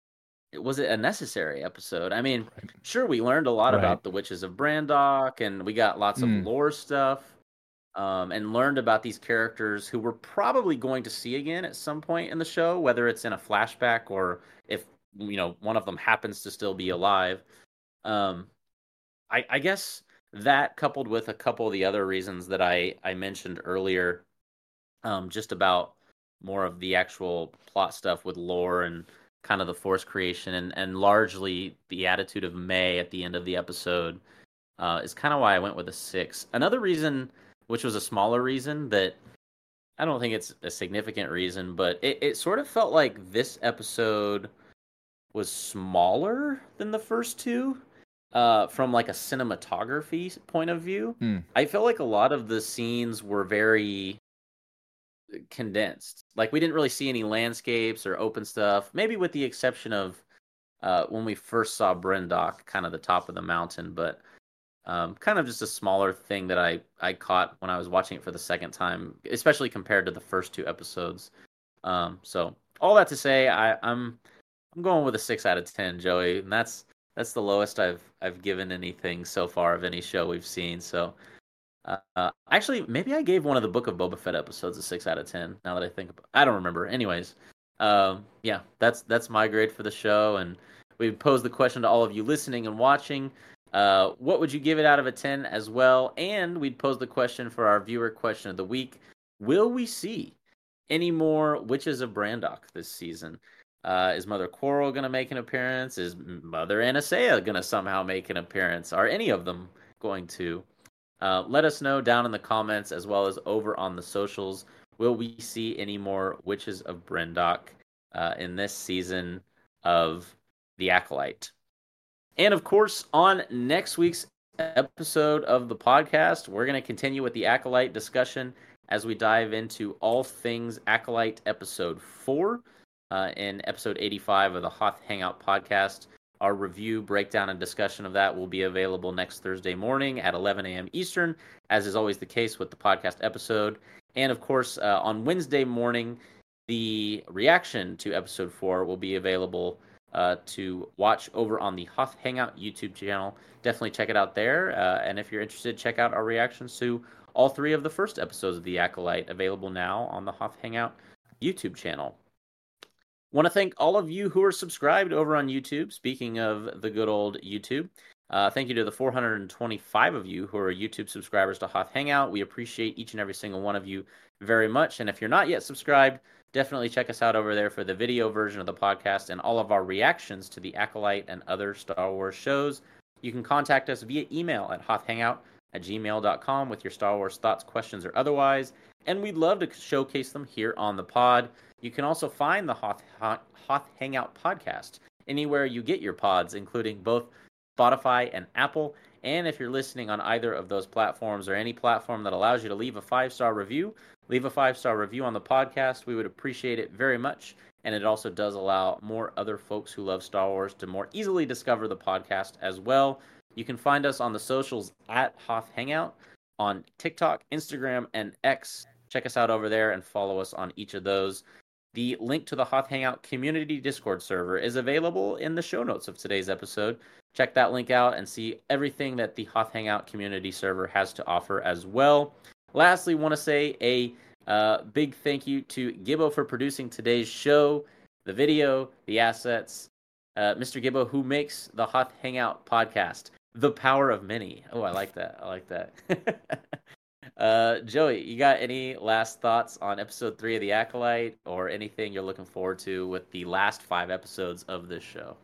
S1: was it a necessary episode? I mean,
S2: right.
S1: sure, we learned a lot
S2: Right.
S1: about the Witches of Brandok, and we got lots of
S2: Mm,
S1: lore stuff, and learned about these characters who we're probably going to see again at some point in the show, whether it's in a flashback or if one of them happens to still be alive. Um, I guess that coupled with a couple of the other reasons that I mentioned earlier, just about more of the actual plot stuff with lore and kind of the force creation, and largely the attitude of May at the end of the episode, is kind of why I went with a 6. Another reason, which was a smaller reason, that I don't think it's a significant reason, but it sort of felt like this episode was smaller than the first two, from like a cinematography point of view.
S2: mm,
S1: I felt like a lot of the scenes were very condensed. Like we didn't really see any landscapes or open stuff, maybe with the exception of when we first saw Brendok, kind of the top of the mountain, but kind of just a smaller thing that I caught when I was watching it for the second time, especially compared to the first 2 episodes. So all that to say, I'm going with a 6 out of 10, Joey, and that's the lowest I've given anything so far of any show we've seen. So actually, maybe I gave one of the Book of Boba Fett episodes a 6 out of 10. Now that I think about, I don't remember. Anyways, yeah, that's my grade for the show, and we posed the question to all of you listening and watching. What would you give it out of a 10 as well? And we'd pose the question for our viewer question of the week: will we see any more Witches of Brandok this season? Is Mother Quarrel going to make an appearance? Is Mother Anastasia going to somehow make an appearance? Are any of them going to? Let us know down in the comments as well as over on the socials. Will we see any more Witches of Brendok in this season of The Acolyte? And of course, on next week's episode of the podcast, we're going to continue with the Acolyte discussion as we dive into all things Acolyte episode 4 in episode 85 of the Hoth Hangout podcast. Our review, breakdown, and discussion of that will be available next Thursday morning at 11 a.m. Eastern, as is always the case with the podcast episode. And of course, on Wednesday morning, the reaction to episode 4 will be available to watch over on the Hoth Hangout YouTube channel. Definitely check it out there. And if you're interested, check out our reactions to all 3 of the first episodes of The Acolyte, available now on the Hoth Hangout YouTube channel. Want to thank all of you who are subscribed over on YouTube. Speaking of the good old YouTube, Thank you to the 425 of you who are YouTube subscribers to Hoth Hangout. We appreciate each and every single one of you very much. And if you're not yet subscribed, definitely check us out over there for the video version of the podcast and all of our reactions to the Acolyte and other Star Wars shows. You can contact us via email at hothhangout@gmail.com with your Star Wars thoughts, questions, or otherwise. And we'd love to showcase them here on the pod. You can also find the Hoth Hangout podcast anywhere you get your pods, including both Spotify and Apple. And if you're listening on either of those platforms or any platform that allows you to leave a 5-star review, leave a 5-star review on the podcast. We would appreciate it very much. And it also does allow more other folks who love Star Wars to more easily discover the podcast as well. You can find us on the socials at Hoth Hangout on TikTok, Instagram, and X. Check us out over there and follow us on each of those. The link to the Hoth Hangout community Discord server is available in the show notes of today's episode. Check that link out and see everything that the Hoth Hangout community server has to offer as well. Lastly, want to say a big thank you to Gibbo for producing today's show, the video, the assets. Mr. Gibbo, who makes the Hoth Hangout podcast, The Power of Many. Oh, I like that. I like that. Joey, you got any last thoughts on episode 3 of The Acolyte or anything you're looking forward to with the last 5 episodes of this show?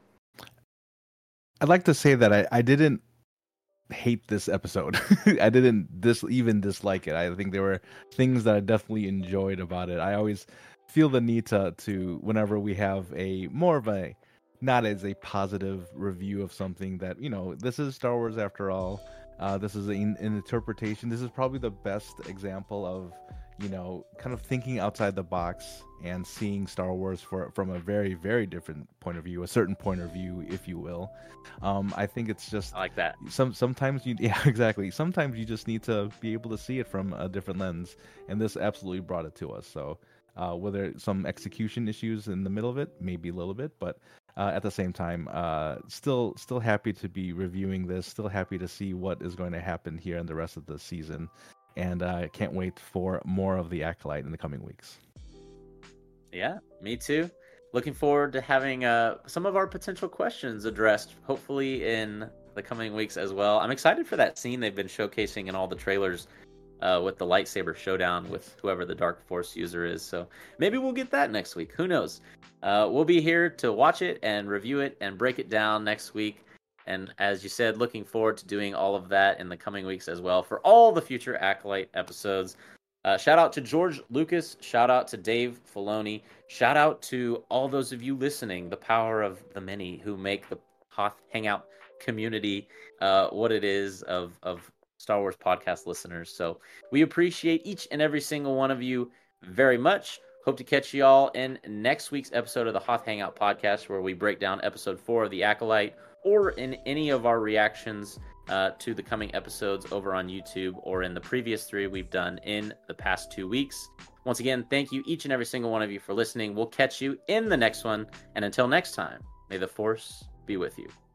S2: I'd like to say that I didn't hate this episode. I didn't even dislike it. I think there were things that I definitely enjoyed about it. I always feel the need to whenever we have a more of a not as a positive review of something that, this is Star Wars after all. This is an interpretation. This is probably the best example of, kind of thinking outside the box and seeing Star Wars from a very, very different point of view, a certain point of view, if you will. I think it's just
S1: I like that.
S2: Sometimes yeah, exactly. Sometimes you just need to be able to see it from a different lens, and this absolutely brought it to us. So whether some execution issues in the middle of it, maybe a little bit, but at the same time, still happy to be reviewing this. Still happy to see what is going to happen here in the rest of the season, and I can't wait for more of the Acolyte in the coming weeks.
S1: Yeah, me too. Looking forward to having some of our potential questions addressed, hopefully in the coming weeks as well. I'm excited for that scene they've been showcasing in all the trailers with the lightsaber showdown with whoever the Dark Force user is. So maybe we'll get that next week. Who knows? We'll be here to watch it and review it and break it down next week. And as you said, looking forward to doing all of that in the coming weeks as well for all the future Acolyte episodes. Shout out to George Lucas. Shout out to Dave Filoni. Shout out to all those of you listening, the power of the many who make the Hoth Hangout community what it is of Star Wars podcast listeners. So we appreciate each and every single one of you very much. Hope to catch you all in next week's episode of the Hoth Hangout podcast, where we break down episode 4 of The Acolyte, or in any of our reactions to the coming episodes over on YouTube, or in the previous 3 we've done in the past 2 weeks. Once again, thank you each and every single one of you for listening. We'll catch you in the next one. And until next time, may the Force be with you.